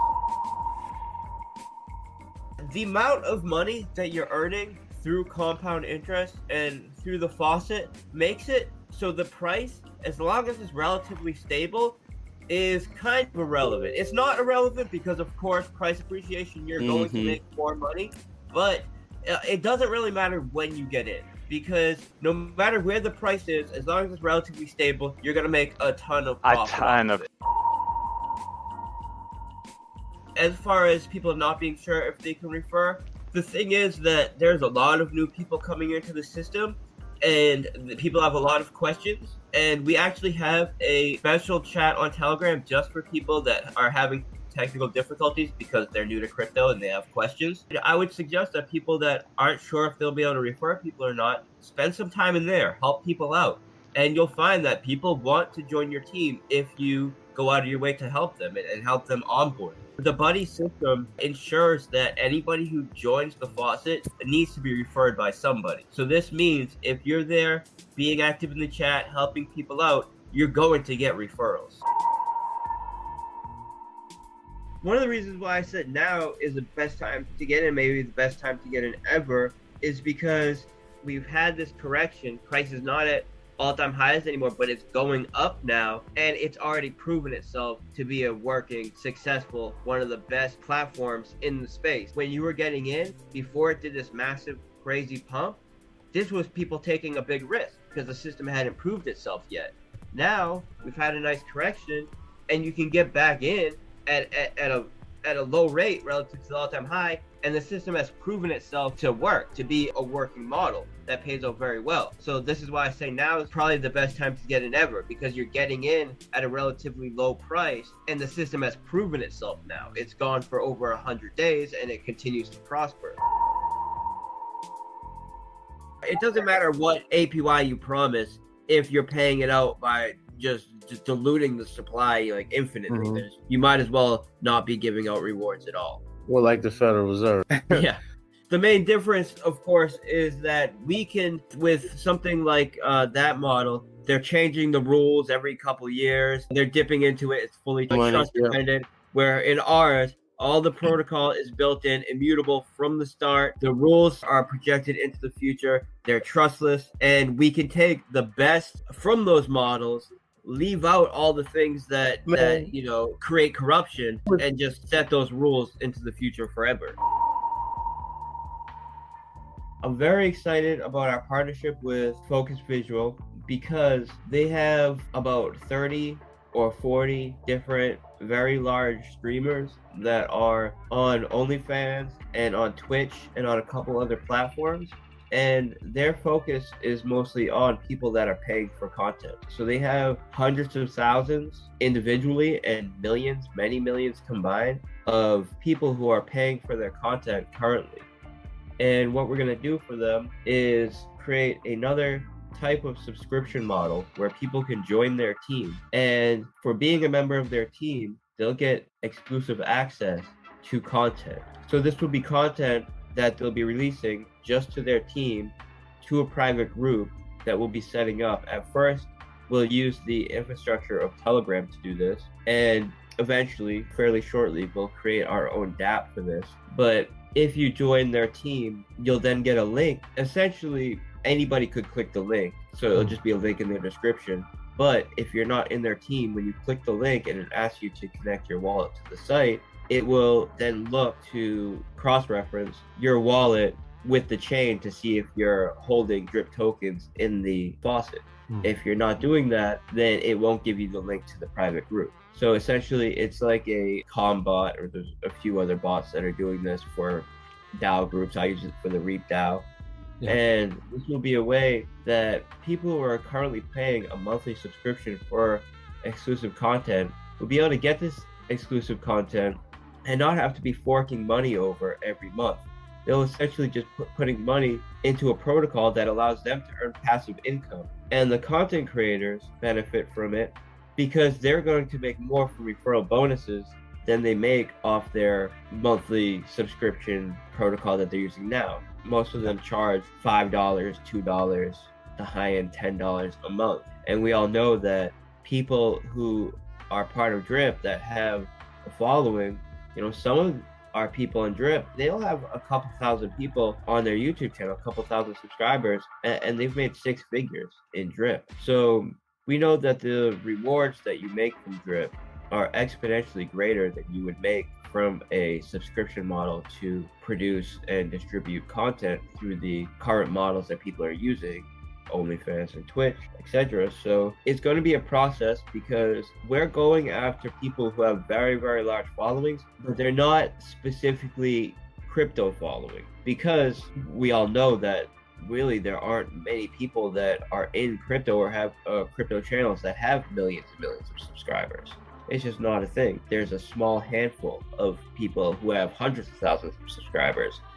The amount of money that you're earning through compound interest and through the faucet makes it so the price, as long as it's relatively stable, is kind of irrelevant. It's not irrelevant because, of course, price appreciation, you're going to make more money, but it doesn't really matter when you get in, because no matter where the price is, as long as it's relatively stable, you're going to make a ton of profit. As far as people not being sure if they can refer, the thing is that there's a lot of new people coming into the system, and people have a lot of questions, and we actually have a special chat on Telegram just for people that are having technical difficulties because they're new to crypto and they have questions. I would suggest that people that aren't sure if they'll be able to refer people or not, spend some time in there, help people out. And you'll find that people want to join your team if you go out of your way to help them and help them onboard. The buddy system ensures that anybody who joins the faucet needs to be referred by somebody. So this means if you're there being active in the chat, helping people out, you're going to get referrals. One of the reasons why I said now is the best time to get in, maybe the best time to get in ever, is because we've had this correction. Price is not at all-time highs anymore, but it's going up now, and it's already proven itself to be a working, successful, one of the best platforms in the space. When you were getting in, before it did this massive, crazy pump, this was people taking a big risk because the system hadn't proved itself yet. Now, we've had a nice correction, and you can get back in at a low rate relative to the all-time high, and the system has proven itself to work, to be a working model that pays out very well. So this is why I say now is probably the best time to get in ever, because you're getting in at a relatively low price, and the system has proven itself now. It's gone for over 100 days, and it continues to prosper. It doesn't matter what APY you promise if you're paying it out by just diluting the supply like infinitely. Mm-hmm. You might as well not be giving out rewards at all.
Well, like the Federal Reserve.
Yeah. The main difference, of course, is that we can, with something like that model, they're changing the rules every couple years. They're dipping into it. It's fully trust dependent. Yeah. Where in ours, all the protocol is built in, immutable from the start. The rules are projected into the future. They're trustless. And we can take the best from those models, leave out all the things that create corruption, and just set those rules into the future forever. I'm very excited about our partnership with Focus Visual because they have about 30 or 40 different very large streamers that are on OnlyFans and on Twitch and on a couple other platforms. And their focus is mostly on people that are paying for content. So they have hundreds of thousands individually and millions, many millions combined, of people who are paying for their content currently. And what we're going to do for them is create another type of subscription model where people can join their team. And for being a member of their team, they'll get exclusive access to content. So this will be content that they'll be releasing just to their team, to a private group that we'll be setting up. At first, we'll use the infrastructure of Telegram to do this, and eventually, fairly shortly, we'll create our own DApp for this. But if you join their team, you'll then get a link. Essentially, anybody could click the link, so it'll just be a link in their description. But if you're not in their team, when you click the link and it asks you to connect your wallet to the site, it will then look to cross-reference your wallet with the chain to see if you're holding drip tokens in the faucet. If you're not doing that, then it won't give you the link to the private group. So essentially, it's like a Calm bot, or there's a few other bots that are doing this for DAO groups. I use it for the Reap DAO. Yeah. And this will be a way that people who are currently paying a monthly subscription for exclusive content will be able to get this exclusive content and not have to be forking money over every month. They'll essentially just putting money into a protocol that allows them to earn passive income. And the content creators benefit from it because they're going to make more from referral bonuses than they make off their monthly subscription protocol that they're using now. Most of them charge $5, $2, the high end $10 a month. And we all know that people who are part of Drip that have a following, some of our people in Drip, they'll have a couple thousand people on their YouTube channel, a couple thousand subscribers, and they've made 6 figures in Drip. So we know that the rewards that you make from Drip are exponentially greater than you would make from a subscription model to produce and distribute content through the current models that people are using, OnlyFans and Twitch, etc. So it's going to be a process because we're going after people who have very, very large followings, but they're not specifically crypto following, because we all know that really there aren't many people that are in crypto or have crypto channels that have millions and millions of subscribers. It's just not a thing. There's a small handful of people who have hundreds of thousands of subscribers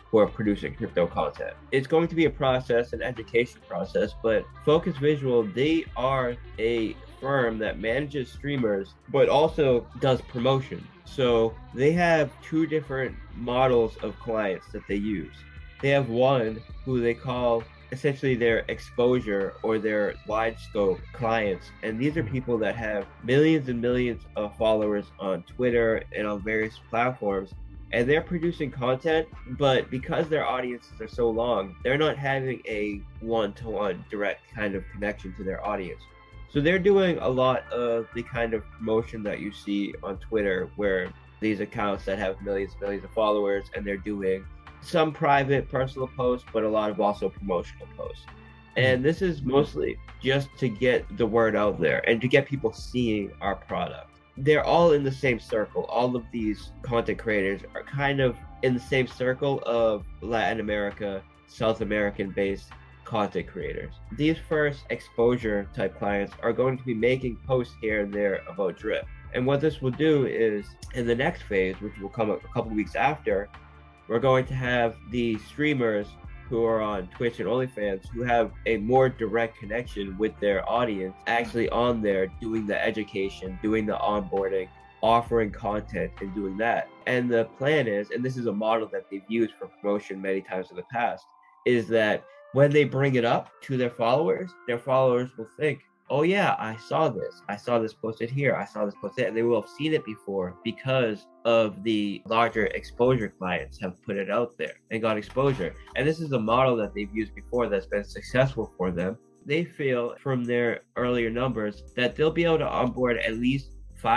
who are producing crypto content. It's going to be a process, an education process, but Focus Visual, they are a firm that manages streamers, but also does promotion. So they have two different models of clients that they use. They have one who they call essentially their exposure or their wide scope clients. And these are people that have millions and millions of followers on Twitter and on various platforms. And they're producing content, but because their audiences are so long, they're not having a one-to-one direct kind of connection to their audience. So they're doing a lot of the kind of promotion that you see on Twitter, where these accounts that have millions and millions of followers, and they're doing some private personal posts, but a lot of also promotional posts. And this is mostly just to get the word out there and to get people seeing our product. They're all in the same circle. All of these content creators are kind of in the same circle of Latin America, South American based content creators. These first exposure type clients are going to be making posts here and there about Drip. And what this will do is, in the next phase, which will come a couple weeks after, we're going to have the streamers who are on Twitch and OnlyFans who have a more direct connection with their audience actually on there doing the education, doing the onboarding, offering content and doing that. And the plan is, and this is a model that they've used for promotion many times in the past, is that when they bring it up to their followers will think, oh yeah, I saw this posted here, I saw this posted, and they will have seen it before because of the larger exposure clients have put it out there and got exposure. And this is a model that they've used before that's been successful for them. They feel from their earlier numbers that they'll be able to onboard at least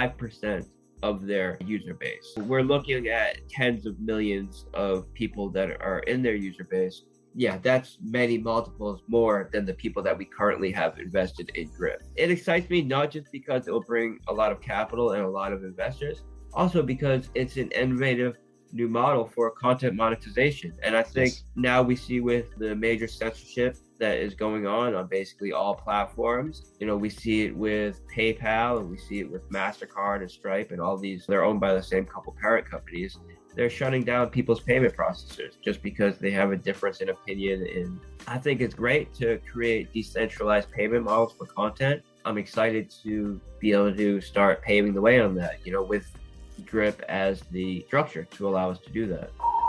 5% of their user base. We're looking at tens of millions of people that are in their user base. Yeah, that's many multiples more than the people that we currently have invested in Drip. It excites me not just because it will bring a lot of capital and a lot of investors, also because it's an innovative new model for content monetization. And I think now we see with the major censorship that is going on basically all platforms, we see it with PayPal and we see it with MasterCard and Stripe and all these, they're owned by the same couple parent companies. They're shutting down people's payment processors just because they have a difference in opinion. And I think it's great to create decentralized payment models for content. I'm excited to be able to start paving the way on that, with Drip as the structure to allow us to do that.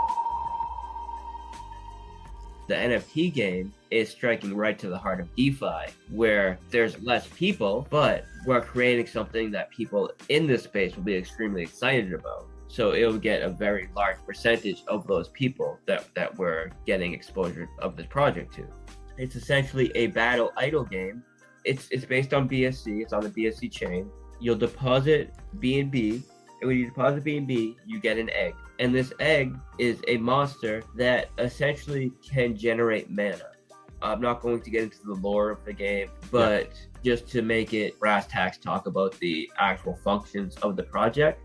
The NFT game is striking right to the heart of DeFi, where there's less people, but we're creating something that people in this space will be extremely excited about. So it'll get a very large percentage of those people that we're getting exposure of this project to. It's essentially a battle idle game. It's based on BSC. It's on the BSC chain. You'll deposit BNB, and when you deposit BNB, you get an egg. And this egg is a monster that essentially can generate mana. I'm not going to get into the lore of the game, but just to make it brass tacks, talk about the actual functions of the project.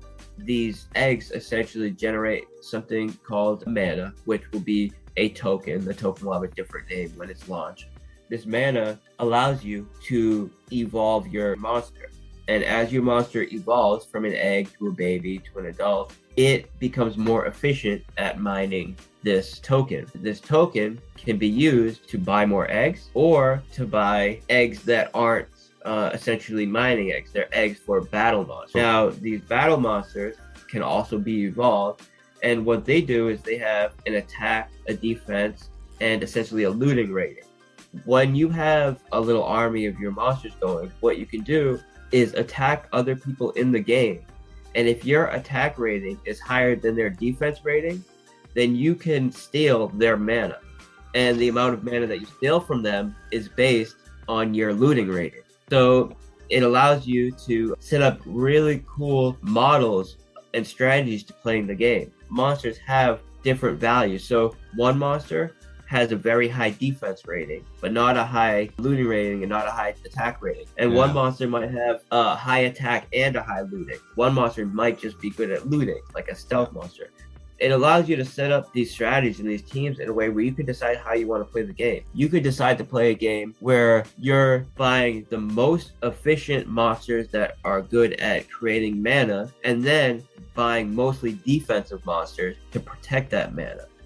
These eggs essentially generate something called mana, which will be a token. The token will have a different name when it's launched. This mana allows you to evolve your monster. And as your monster evolves from an egg to a baby to an adult, it becomes more efficient at mining this token. This token can be used to buy more eggs or to buy eggs that aren't essentially mining eggs. They're eggs for battle monsters. Now, these battle monsters can also be evolved, and what they do is they have an attack, a defense, and essentially a looting rating. When you have a little army of your monsters going, what you can do is attack other people in the game. And if your attack rating is higher than their defense rating, then you can steal their mana. And the amount of mana that you steal from them is based on your looting rating. So it allows you to set up really cool models and strategies to playing the game. Monsters have different values. So one monster has a very high defense rating, but not a high looting rating and not a high attack rating. And one monster might have a high attack and a high looting. One monster might just be good at looting, like a stealth monster. It allows you to set up these strategies and these teams in a way where you can decide how you want to play the game. You could decide to play a game where you're buying the most efficient monsters that are good at creating mana, and then buying mostly defensive monsters to protect that mana.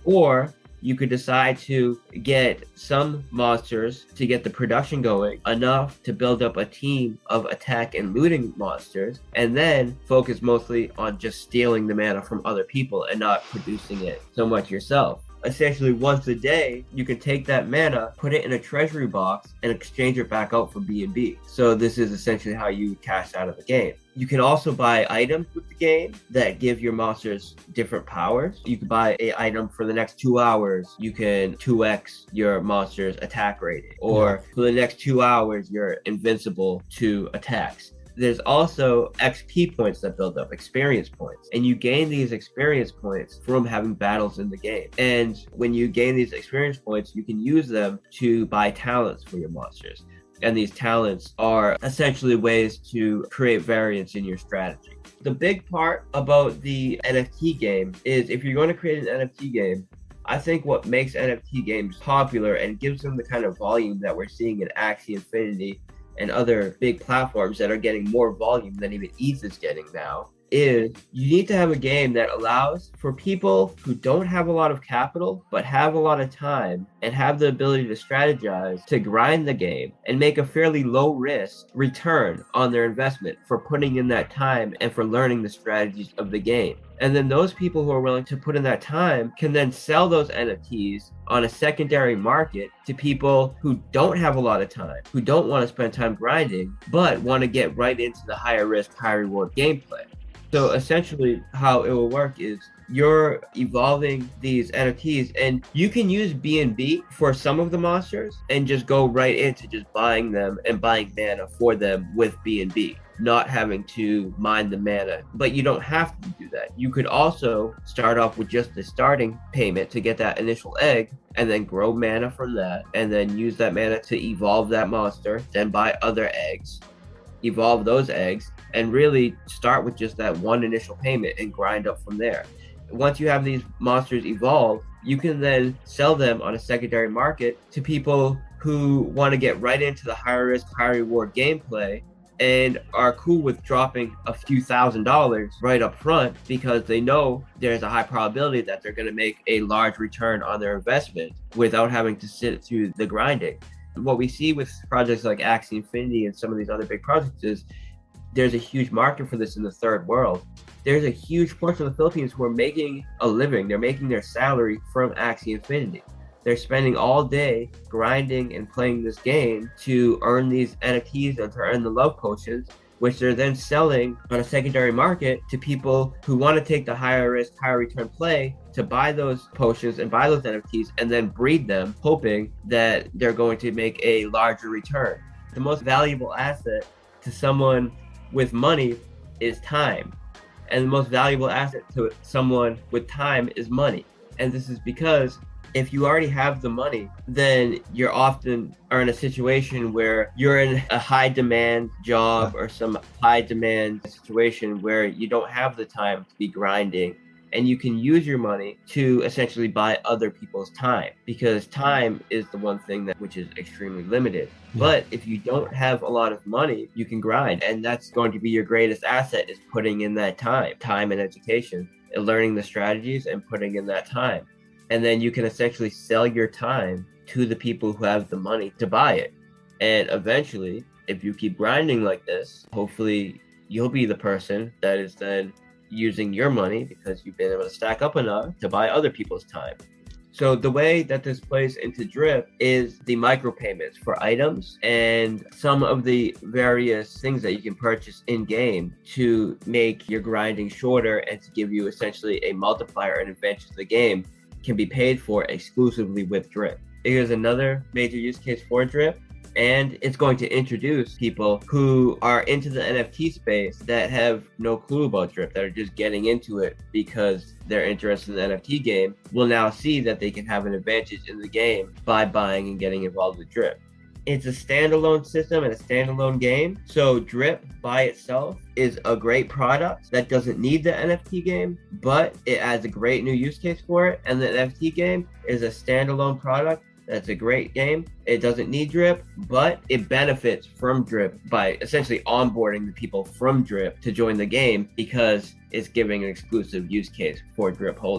Or you could decide to get some monsters to get the production going enough to build up a team of attack and looting monsters, and then focus mostly on just stealing the mana from other people and not producing it so much yourself. Essentially, once a day, you can take that mana, put it in a treasury box, and exchange it back out for B&B. So this is essentially how you cash out of the game. You can also buy items with the game that give your monsters different powers. You can buy an item for the next 2 hours. You can 2x your monster's attack rating. Or for the next 2 hours, you're invincible to attacks. There's also XP points that build up, experience points. And you gain these experience points from having battles in the game. And when you gain these experience points, you can use them to buy talents for your monsters. And these talents are essentially ways to create variance in your strategy. The big part about the NFT game is if you're going to create an NFT game, I think what makes NFT games popular and gives them the kind of volume that we're seeing in Axie Infinity and other big platforms that are getting more volume than even ETH is getting now, is you need to have a game that allows for people who don't have a lot of capital but have a lot of time and have the ability to strategize to grind the game and make a fairly low risk return on their investment for putting in that time and for learning the strategies of the game. And then those people who are willing to put in that time can then sell those NFTs on a secondary market to people who don't have a lot of time, who don't want to spend time grinding, but want to get right into the higher risk, high reward gameplay. So essentially how it will work is you're evolving these NFTs, and you can use B&B for some of the monsters and just go right into just buying them and buying mana for them with B&B, not having to mine the mana. But you don't have to do that. You could also start off with just the starting payment to get that initial egg, and then grow mana from that, and then use that mana to evolve that monster, then buy other eggs, evolve those eggs, and really start with just that one initial payment and grind up from there. Once you have these monsters evolved, you can then sell them on a secondary market to people who want to get right into the higher risk, high reward gameplay and are cool with dropping a few $1,000s right up front because they know there's a high probability that they're going to make a large return on their investment without having to sit through the grinding. What we see with projects like Axie Infinity and some of these other big projects is there's a huge market for this in the third world. There's a huge portion of the Philippines who are making a living. They're making their salary from Axie Infinity. They're spending all day grinding and playing this game to earn these NFTs and to earn the love potions, which they're then selling on a secondary market to people who want to take the higher risk, higher return play to buy those potions and buy those NFTs and then breed them, hoping that they're going to make a larger return. The most valuable asset to someone with money is time. And the most valuable asset to someone with time is money. And this is because if you already have the money, then you're often are in a situation where you're in a high demand job or some high demand situation where you don't have the time to be grinding. And you can use your money to essentially buy other people's time, because time is the one thing that which is extremely limited. Yeah. But if you don't have a lot of money, you can grind, and that's going to be your greatest asset, is putting in that time and education and learning the strategies and putting in that time. And then you can essentially sell your time to the people who have the money to buy it. And eventually, if you keep grinding like this, hopefully you'll be the person that is then using your money because you've been able to stack up enough to buy other people's time. So the way that this plays into Drip is the micropayments for items and some of the various things that you can purchase in-game to make your grinding shorter and to give you essentially a multiplier and advantage to the game can be paid for exclusively with Drip. Here's another major use case for Drip, and it's going to introduce people who are into the NFT space that have no clue about Drip, that are just getting into it because they're interested in the NFT game, will now see that they can have an advantage in the game by buying and getting involved with Drip. It's a standalone system and a standalone game, so Drip by itself is a great product that doesn't need the NFT game, but it adds a great new use case for it, and the NFT game is a standalone product. That's a great game. It doesn't need Drip, but it benefits from Drip by essentially onboarding the people from Drip to join the game because it's giving an exclusive use case for Drip holders.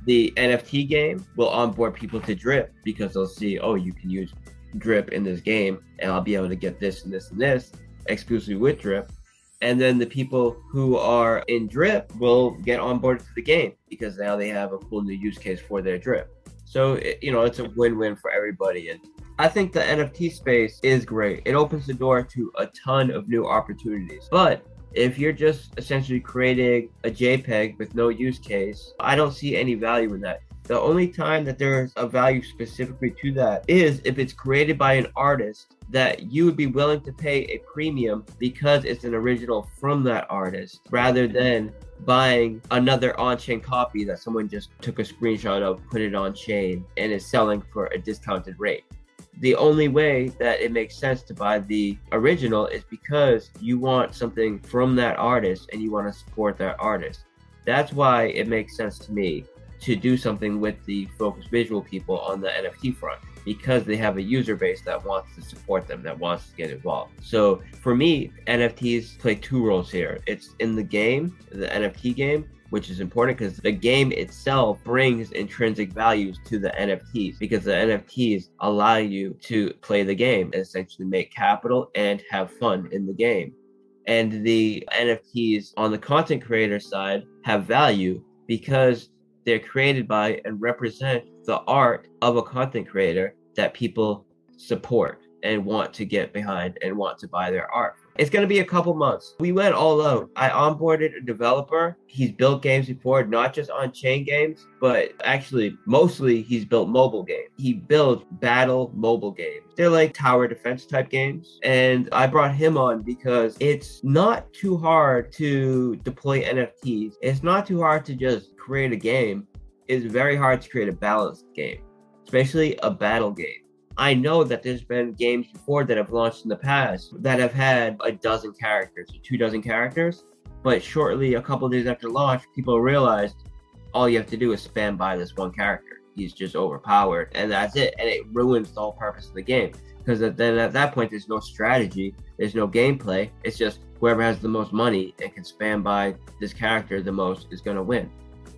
The NFT game will onboard people to Drip because they'll see, oh, you can use Drip in this game, and I'll be able to get this and this and this exclusively with Drip. And then the people who are in Drip will get onboarded to the game because now they have a cool new use case for their Drip. So, it's a win-win for everybody. And I think the NFT space is great. It opens the door to a ton of new opportunities. But if you're just essentially creating a JPEG with no use case, I don't see any value in that. The only time that there's a value specifically to that is if it's created by an artist that you would be willing to pay a premium because it's an original from that artist, rather than buying another on-chain copy that someone just took a screenshot of, put it on chain, and is selling for a discounted rate. The only way that it makes sense to buy the original is because you want something from that artist and you want to support that artist. That's why it makes sense to me to do something with the Focus Visual people on the NFT front, because they have a user base that wants to support them, that wants to get involved. So for me, NFTs play two roles here. It's in the game, the NFT game, which is important because the game itself brings intrinsic values to the NFTs, because the NFTs allow you to play the game and essentially make capital and have fun in the game. And the NFTs on the content creator side have value because they're created by and represent the art of a content creator that people support and want to get behind and want to buy their art. It's going to be a couple months. We went all out. I onboarded a developer. He's built games before, not just on-chain games, but actually mostly he's built mobile games. He builds battle mobile games. They're like tower defense type games. And I brought him on because it's not too hard to deploy NFTs. It's not too hard to just create a game. It's very hard to create a balanced game, especially a battle game. I know that there's been games before that have launched in the past that have had a dozen characters or 24 characters, but shortly, a couple of days after launch, people realized all you have to do is spam by this one character. He's just overpowered, and that's it. And it ruins the whole purpose of the game, because then at that point, there's no strategy, there's no gameplay. It's just whoever has the most money and can spam by this character the most is going to win.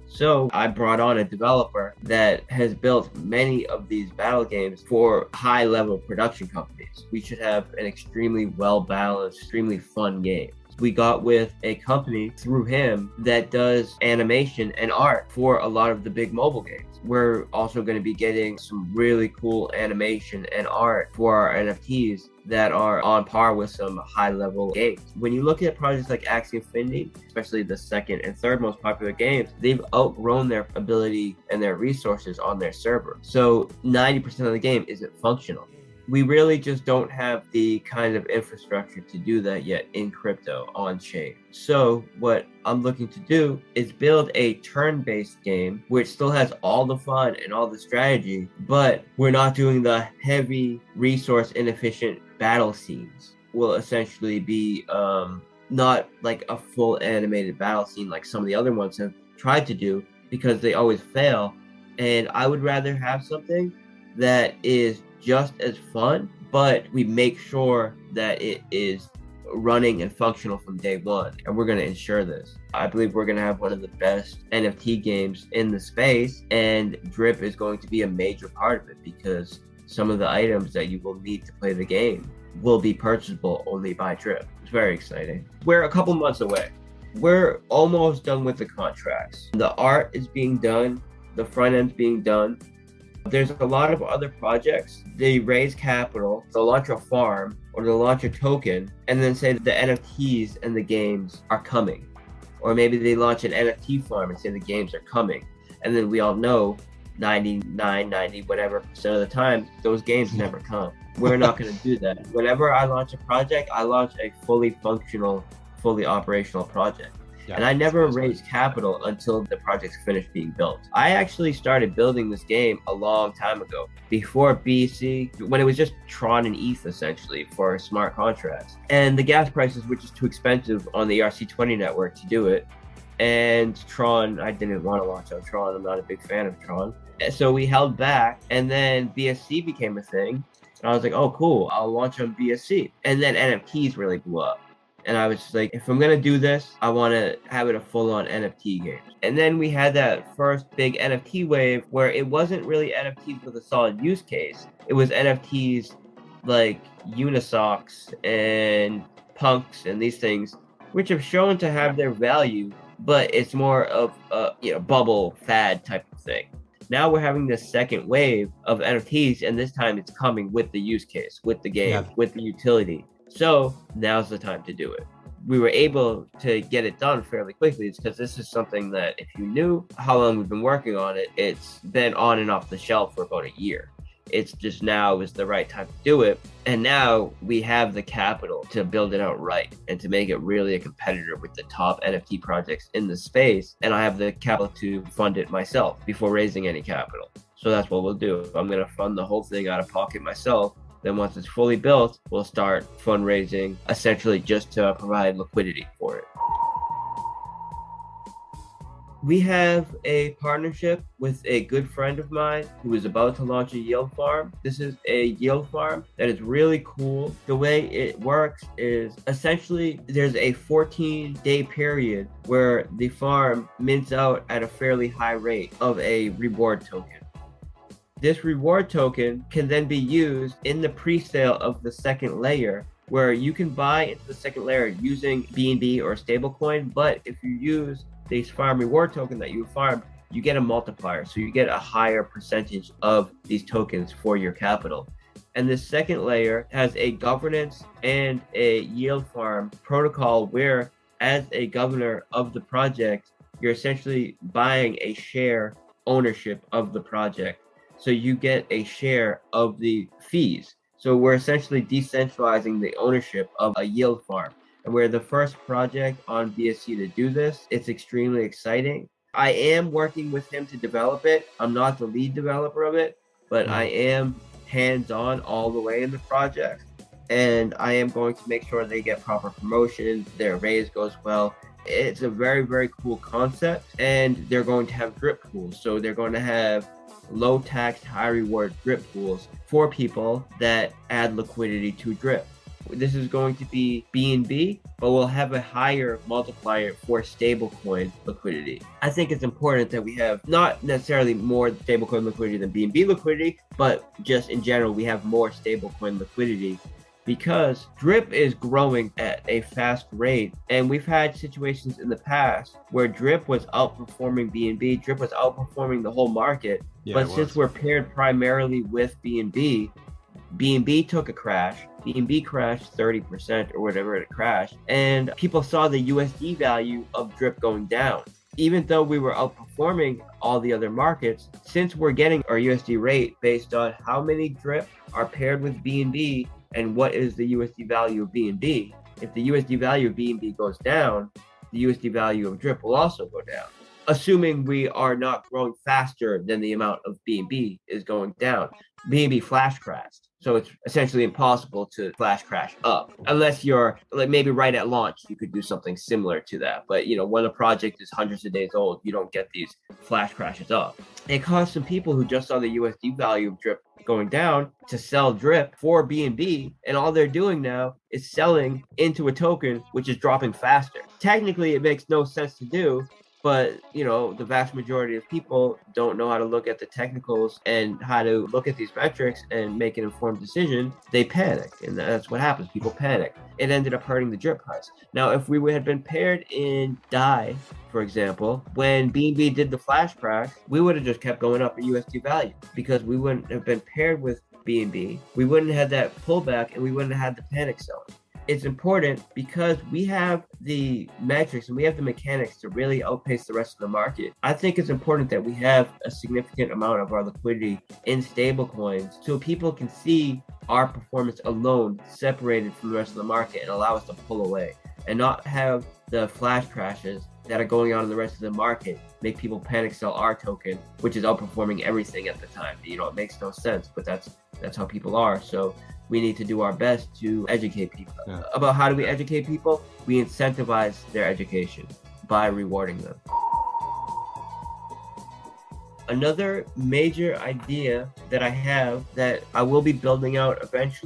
So I brought on a developer that has built many of these battle games for high-level production companies. We should have an extremely well-balanced, extremely fun game. We got with a company through him that does animation and art for a lot of the big mobile games. We're also going to be getting some really cool animation and art for our NFTs that are on par with some high-level games. When you look at projects like Axie Infinity, especially the second and third most popular games, they've outgrown their ability and their resources on their server. So 90% of the game isn't functional. We really just don't have the kind of infrastructure to do that yet in crypto on chain. So what I'm looking to do is build a turn-based game which still has all the fun and all the strategy, but we're not doing the heavy resource inefficient battle scenes. Will essentially be not like a full animated battle scene like some of the other ones have tried to do, because they always fail. And I would rather have something that is just as fun, but we make sure that it is running and functional from day one, and we're going to ensure this. I believe we're going to have one of the best NFT games in the space, and Drip is going to be a major part of it, because some of the items that you will need to play the game will be purchasable only by Drip. It's very exciting. We're a couple months away. We're almost done with the contracts. The art is being done, the front end's being done. There's a lot of other projects. They raise capital, they'll launch a farm or they'll launch a token and then say that the NFTs and the games are coming. Or maybe they launch an NFT farm and say the games are coming. And then we all know 90 whatever percent of the time, those games never come. We're not going to do that. Whenever I launch a project, I launch a fully functional, fully operational project. Yeah, and I never raised capital until the project's finished being built. I actually started building this game a long time ago, before BC, when it was just Tron and ETH essentially for smart contracts. And the gas prices were just too expensive on the ERC20 network to do it. And Tron, I didn't want to launch on Tron. I'm not a big fan of Tron. So we held back, and then BSC became a thing. And I was like, oh, cool, I'll launch on BSC. And then NFTs really blew up.
And I was just like, if I'm going to do this, I want to have it a full-on NFT game. And then we had that first big NFT wave where it wasn't really NFTs with a solid use case. It was NFTs like Unisocks and Punks and these things, which have shown to have their value, but it's more of a bubble fad type of thing. Now we're having this second wave of NFTs, and this time it's coming with the use case, with the game, with the utility. So now's the time to do it. We were able to get it done fairly quickly. It's because this is something that if you knew how long we've been working on it, it's been on and off the shelf for about a year. It's just now is the right time to do it. And now we have the capital to build it out right and to make it really a competitor with the top NFT projects in the space. And I have the capital to fund it myself before raising any capital. So that's what we'll do. I'm going to fund the whole thing out of pocket myself. Then once it's fully built, we'll start fundraising essentially just to provide liquidity for it. We have a partnership with a good friend of mine who is about to launch a yield farm. This is a yield farm that is really cool. The way it works is essentially there's a 14-day period where the farm mints out at a fairly high rate of a reward token. This reward token can then be used in the pre-sale of the second layer, where you can buy into the second layer using BNB or stablecoin, but if you use this farm reward token that you farmed, you get a multiplier. So you get a higher percentage of these tokens for your capital. And this second layer has a governance and a yield farm protocol where, as a governor of the project, you're essentially buying a share ownership of the project. So you get a share of the fees. So we're essentially decentralizing the ownership of a yield farm. And we're the first project on BSC to do this. It's extremely exciting. I am working with him to develop it. I'm not the lead developer of it, but I am hands-on all the way in the project. And I am going to make sure they get proper promotion, their raise goes well. It's a very, very cool concept. And they're going to have drip pools. So they're going to have low tax, high reward drip pools for people that add liquidity to drip. This is going to be BNB, but we'll have a higher multiplier for stablecoin liquidity. I think it's important that we have not necessarily more stablecoin liquidity than BNB liquidity, but just in general, we have more stablecoin liquidity because drip is growing at a fast rate. And we've had situations in the past where drip was outperforming BNB, drip was outperforming the whole market. But since we're paired primarily with BNB, BNB took a crash. BNB crashed 30% or whatever it crashed. And people saw the USD value of drip going down. Even though we were outperforming all the other markets, since we're getting our USD rate based on how many drip are paired with BNB and what is the USD value of BNB, if the USD value of BNB goes down, the USD value of drip will also go down. Assuming we are not growing faster than the amount of BNB is going down. BNB flash crashed. So it's essentially impossible to flash crash up unless you're like maybe right at launch, you could do something similar to that. But when a project is hundreds of days old, you don't get these flash crashes up. It caused some people who just saw the USD value of drip going down to sell drip for BNB. And all they're doing now is selling into a token, which is dropping faster. Technically, it makes no sense to do. But, the vast majority of people don't know how to look at the technicals and how to look at these metrics and make an informed decision. They panic, and that's what happens. People panic. It ended up hurting the drip price. Now, if we had been paired in DAI, for example, when BNB did the flash crash, we would have just kept going up in USD value because we wouldn't have been paired with BNB. We wouldn't have had that pullback, and we wouldn't have had the panic selling. It's important because we have the metrics and we have the mechanics to really outpace the rest of the market. I think it's important that we have a significant amount of our liquidity in stablecoins so people can see our performance alone separated from the rest of the market and allow us to pull away and not have the flash crashes that are going on in the rest of the market make people panic sell our token, which is outperforming everything at the time. It makes no sense, but that's how people are. So we need to do our best to educate people. About how do we educate people? We incentivize their education by rewarding them. Another major idea that I have that I will be building out eventually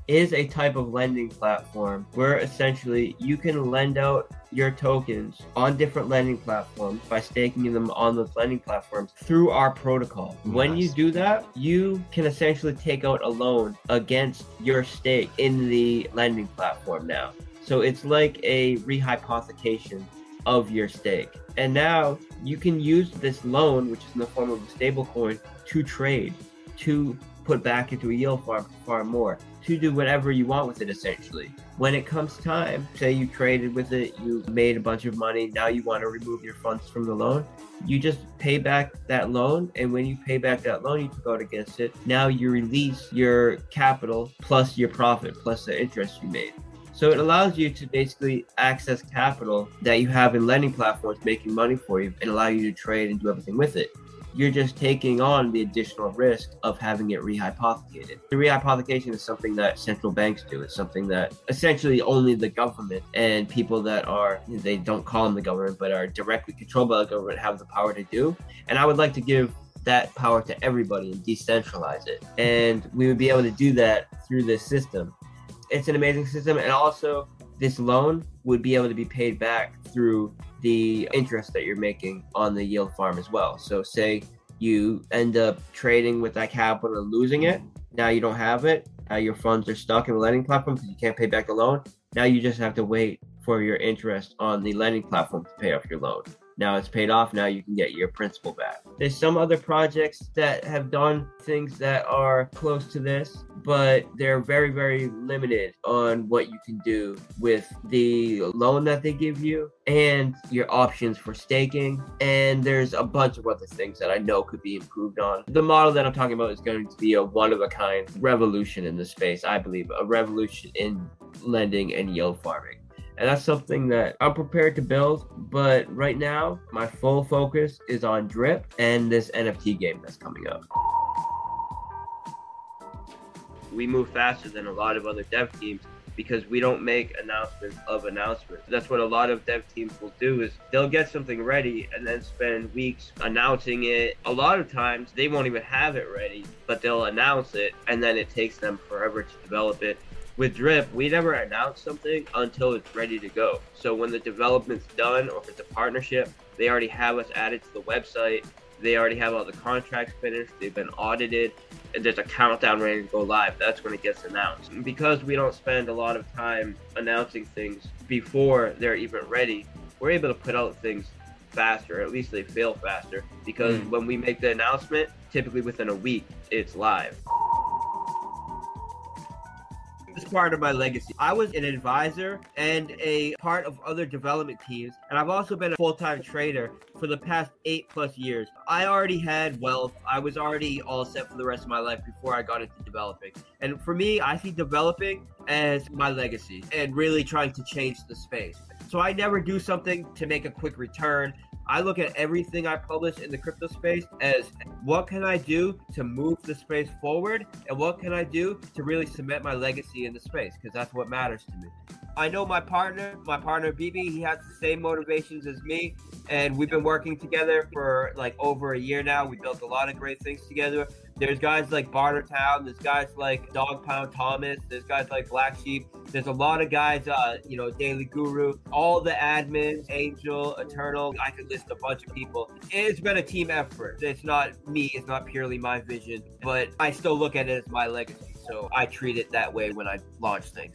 is a type of lending platform where essentially you can lend out your tokens on different lending platforms by staking them on those lending platforms through our protocol. When you do that, you can essentially take out a loan against your stake in the lending platform now. So it's like a rehypothecation of your stake. And now you can use this loan, which is in the form of a stable coin, to trade, to put back into a yield farm more, to do whatever you want with it essentially. When it comes time, say you traded with it, you made a bunch of money, now you want to remove your funds from the loan, you just pay back that loan, and when you pay back that loan you took out against it, now you release your capital plus your profit plus the interest you made. So it allows you to basically access capital that you have in lending platforms making money for you and allow you to trade and do everything with it. You're just taking on the additional risk of having it rehypothecated. The rehypothecation is something that central banks do. It's something that essentially only the government and people that are, they don't call them the government, but are directly controlled by the government have the power to do. And I would like to give that power to everybody and decentralize it. And we would be able to do that through this system. It's an amazing system, and also this loan would be able to be paid back through the interest that you're making on the yield farm as well. So say you end up trading with that capital and losing it, now you don't have it, now your funds are stuck in the lending platform because you can't pay back the loan. Now you just have to wait for your interest on the lending platform to pay off your loan. Now it's paid off, now you can get your principal back. There's some other projects that have done things that are close to this, but they're very, very limited on what you can do with the loan that they give you and your options for staking. And there's a bunch of other things that I know could be improved on. The model that I'm talking about is going to be a one-of-a-kind revolution in the space, I believe, a revolution in lending and yield farming. And that's something that I'm prepared to build. But right now, my full focus is on Drip and this NFT game that's coming up. We move faster than a lot of other dev teams because we don't make announcements of announcements. That's what a lot of dev teams will do, is they'll get something ready and then spend weeks announcing it. A lot of times they won't even have it ready, but they'll announce it and then it takes them forever to develop it. With Drip, we never announce something until it's ready to go. So when the development's done, or if it's a partnership, they already have us added to the website. They already have all the contracts finished. They've been audited, and there's a countdown ready to go live. That's when it gets announced. And because we don't spend a lot of time announcing things before they're even ready, we're able to put out things faster, or at least they feel faster, because when we make the announcement, typically within a week, it's live. It's part of my legacy. I was an advisor and a part of other development teams, and I've also been a full-time trader for the past 8+ years. I already had wealth. I was already all set for the rest of my life before I got into developing. And for me, I see developing as my legacy and really trying to change the space. So I never do something to make a quick return. I look at everything I publish in the crypto space as what can I do to move the space forward, and what can I do to really cement my legacy in the space, because that's what matters to me. I know my partner BB, he has the same motivations as me, and we've been working together for like over a year now. We built a lot of great things together. There's guys like Bartertown, there's guys like Dog Pound Thomas, there's guys like Black Sheep, there's a lot of guys, Daily Guru, all the admins, Angel, Eternal, I could list a bunch of people. It's been a team effort. It's not me, it's not purely my vision, but I still look at it as my legacy. So I treat it that way when I launch things.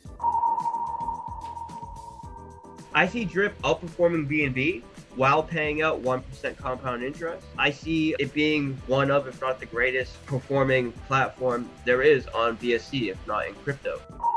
I see Drip outperforming BNB while paying out 1% compound interest. I see it being one of, if not the greatest performing platform there is on BSC, if not in crypto.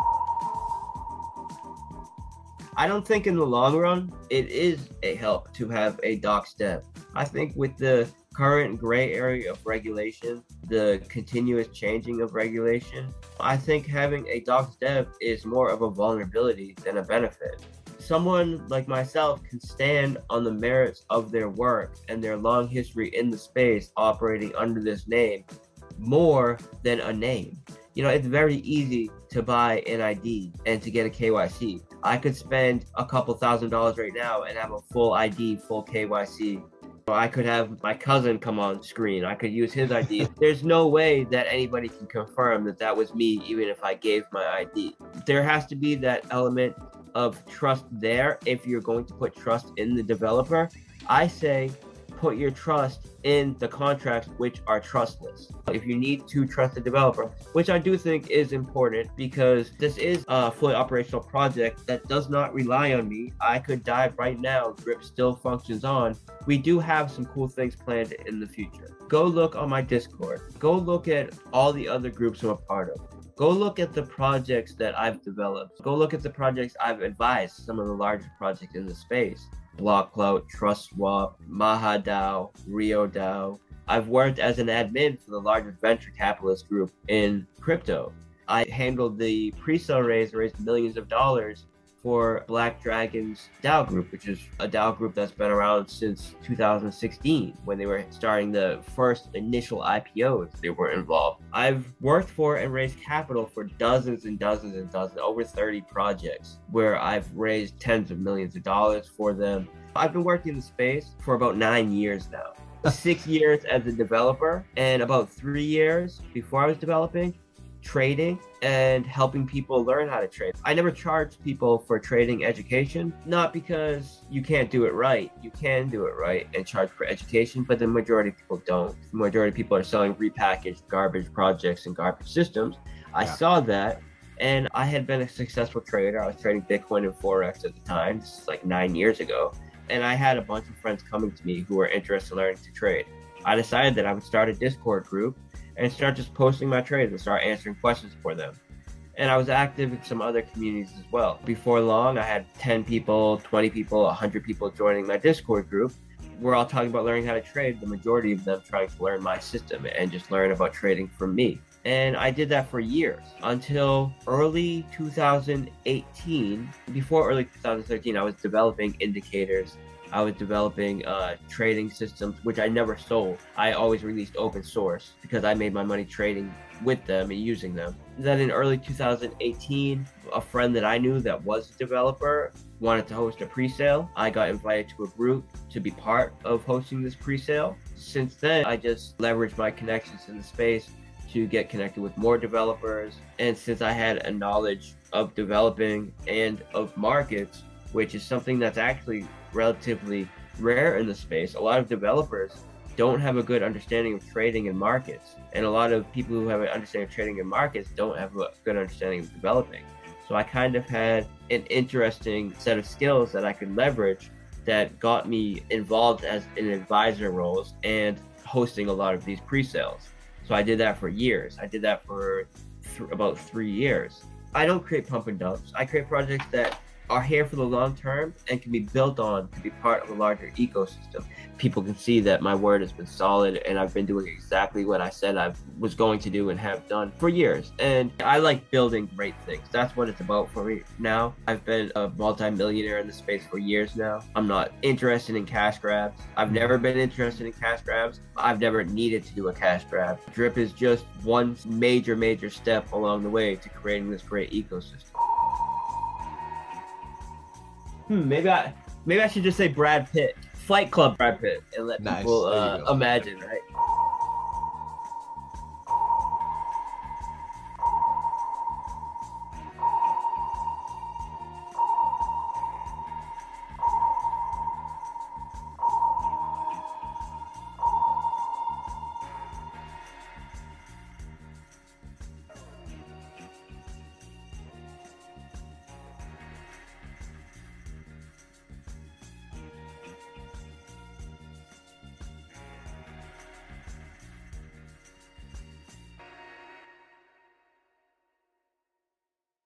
I don't think in the long run, it is a help to have a docs dev. I think with the current gray area of regulation, the continuous changing of regulation, I think having a docs dev is more of a vulnerability than a benefit. Someone like myself can stand on the merits of their work and their long history in the space operating under this name more than a name. It's very easy to buy an ID and to get a KYC. I could spend a couple $1,000s right now and have a full ID, full KYC I could have my cousin come on screen. I could use his ID. There's no way that anybody can confirm that that was me, even if I gave my ID. There has to be that element of trust there if you're going to put trust in the developer. I say put your trust in the contracts, which are trustless. If you need to trust the developer, which I do think is important because this is a fully operational project that does not rely on me. I could die right now. Drip still functions on. We do have some cool things planned in the future. Go look on my Discord. Go look at all the other groups I'm a part of. Go look at the projects that I've developed. Go look at the projects I've advised, some of the largest projects in the space. BlockClout, TrustSwap, MahaDAO, RioDAO. I've worked as an admin for the largest venture capitalist group in crypto. I handled the pre-sale raised millions of dollars for Black Dragon's DAO group, which is a DAO group that's been around since 2016 when they were starting the first initial IPOs. They were involved. I've worked for and raised capital for dozens and dozens and dozens, over 30 projects where I've raised tens of millions of dollars for them. I've been working in the space for about 9 years now. 6 years as a developer and about 3 years before I was developing, trading and helping people learn how to trade. I never charged people for trading education, not because you can't do it right. You can do it right and charge for education, but the majority of people don't. The majority of people are selling repackaged garbage projects and garbage systems. I saw that, and I had been a successful trader. I was trading Bitcoin and Forex at the time. This is like 9 years ago. And I had a bunch of friends coming to me who were interested in learning to trade. I decided that I would start a Discord group and start just posting my trades and start answering questions for them. And I was active in some other communities as well. Before long, I had 10 people, 20 people, 100 people joining my Discord group. We're all talking about learning how to trade, the majority of them trying to learn my system and just learn about trading from me. And I did that for years until early 2018. Before early 2013, I was developing indicators. I was developing trading systems, which I never sold. I always released open source because I made my money trading with them and using them. Then in early 2018, a friend that I knew that was a developer wanted to host a pre-sale. I got invited to a group to be part of hosting this pre-sale. Since then, I just leveraged my connections in the space to get connected with more developers. And since I had a knowledge of developing and of markets, which is something that's actually relatively rare in the space. A lot of developers don't have a good understanding of trading and markets. And a lot of people who have an understanding of trading and markets don't have a good understanding of developing. So I kind of had an interesting set of skills that I could leverage that got me involved as in advisor roles and hosting a lot of these pre-sales. So I did that for years. I did that for about 3 years. I don't create pump and dumps. I create projects that are here for the long term and can be built on to be part of a larger ecosystem. People can see that my word has been solid and I've been doing exactly what I said I was going to do and have done for years. And I like building great things. That's what it's about for me now. I've been a multi-millionaire in the space for years now. I'm not interested in cash grabs. I've never been interested in cash grabs. I've never needed to do a cash grab. Drip is just one major step along the way to creating this great ecosystem. Maybe I should just say Brad Pitt, Fight Club Brad Pitt, and let people imagine, right?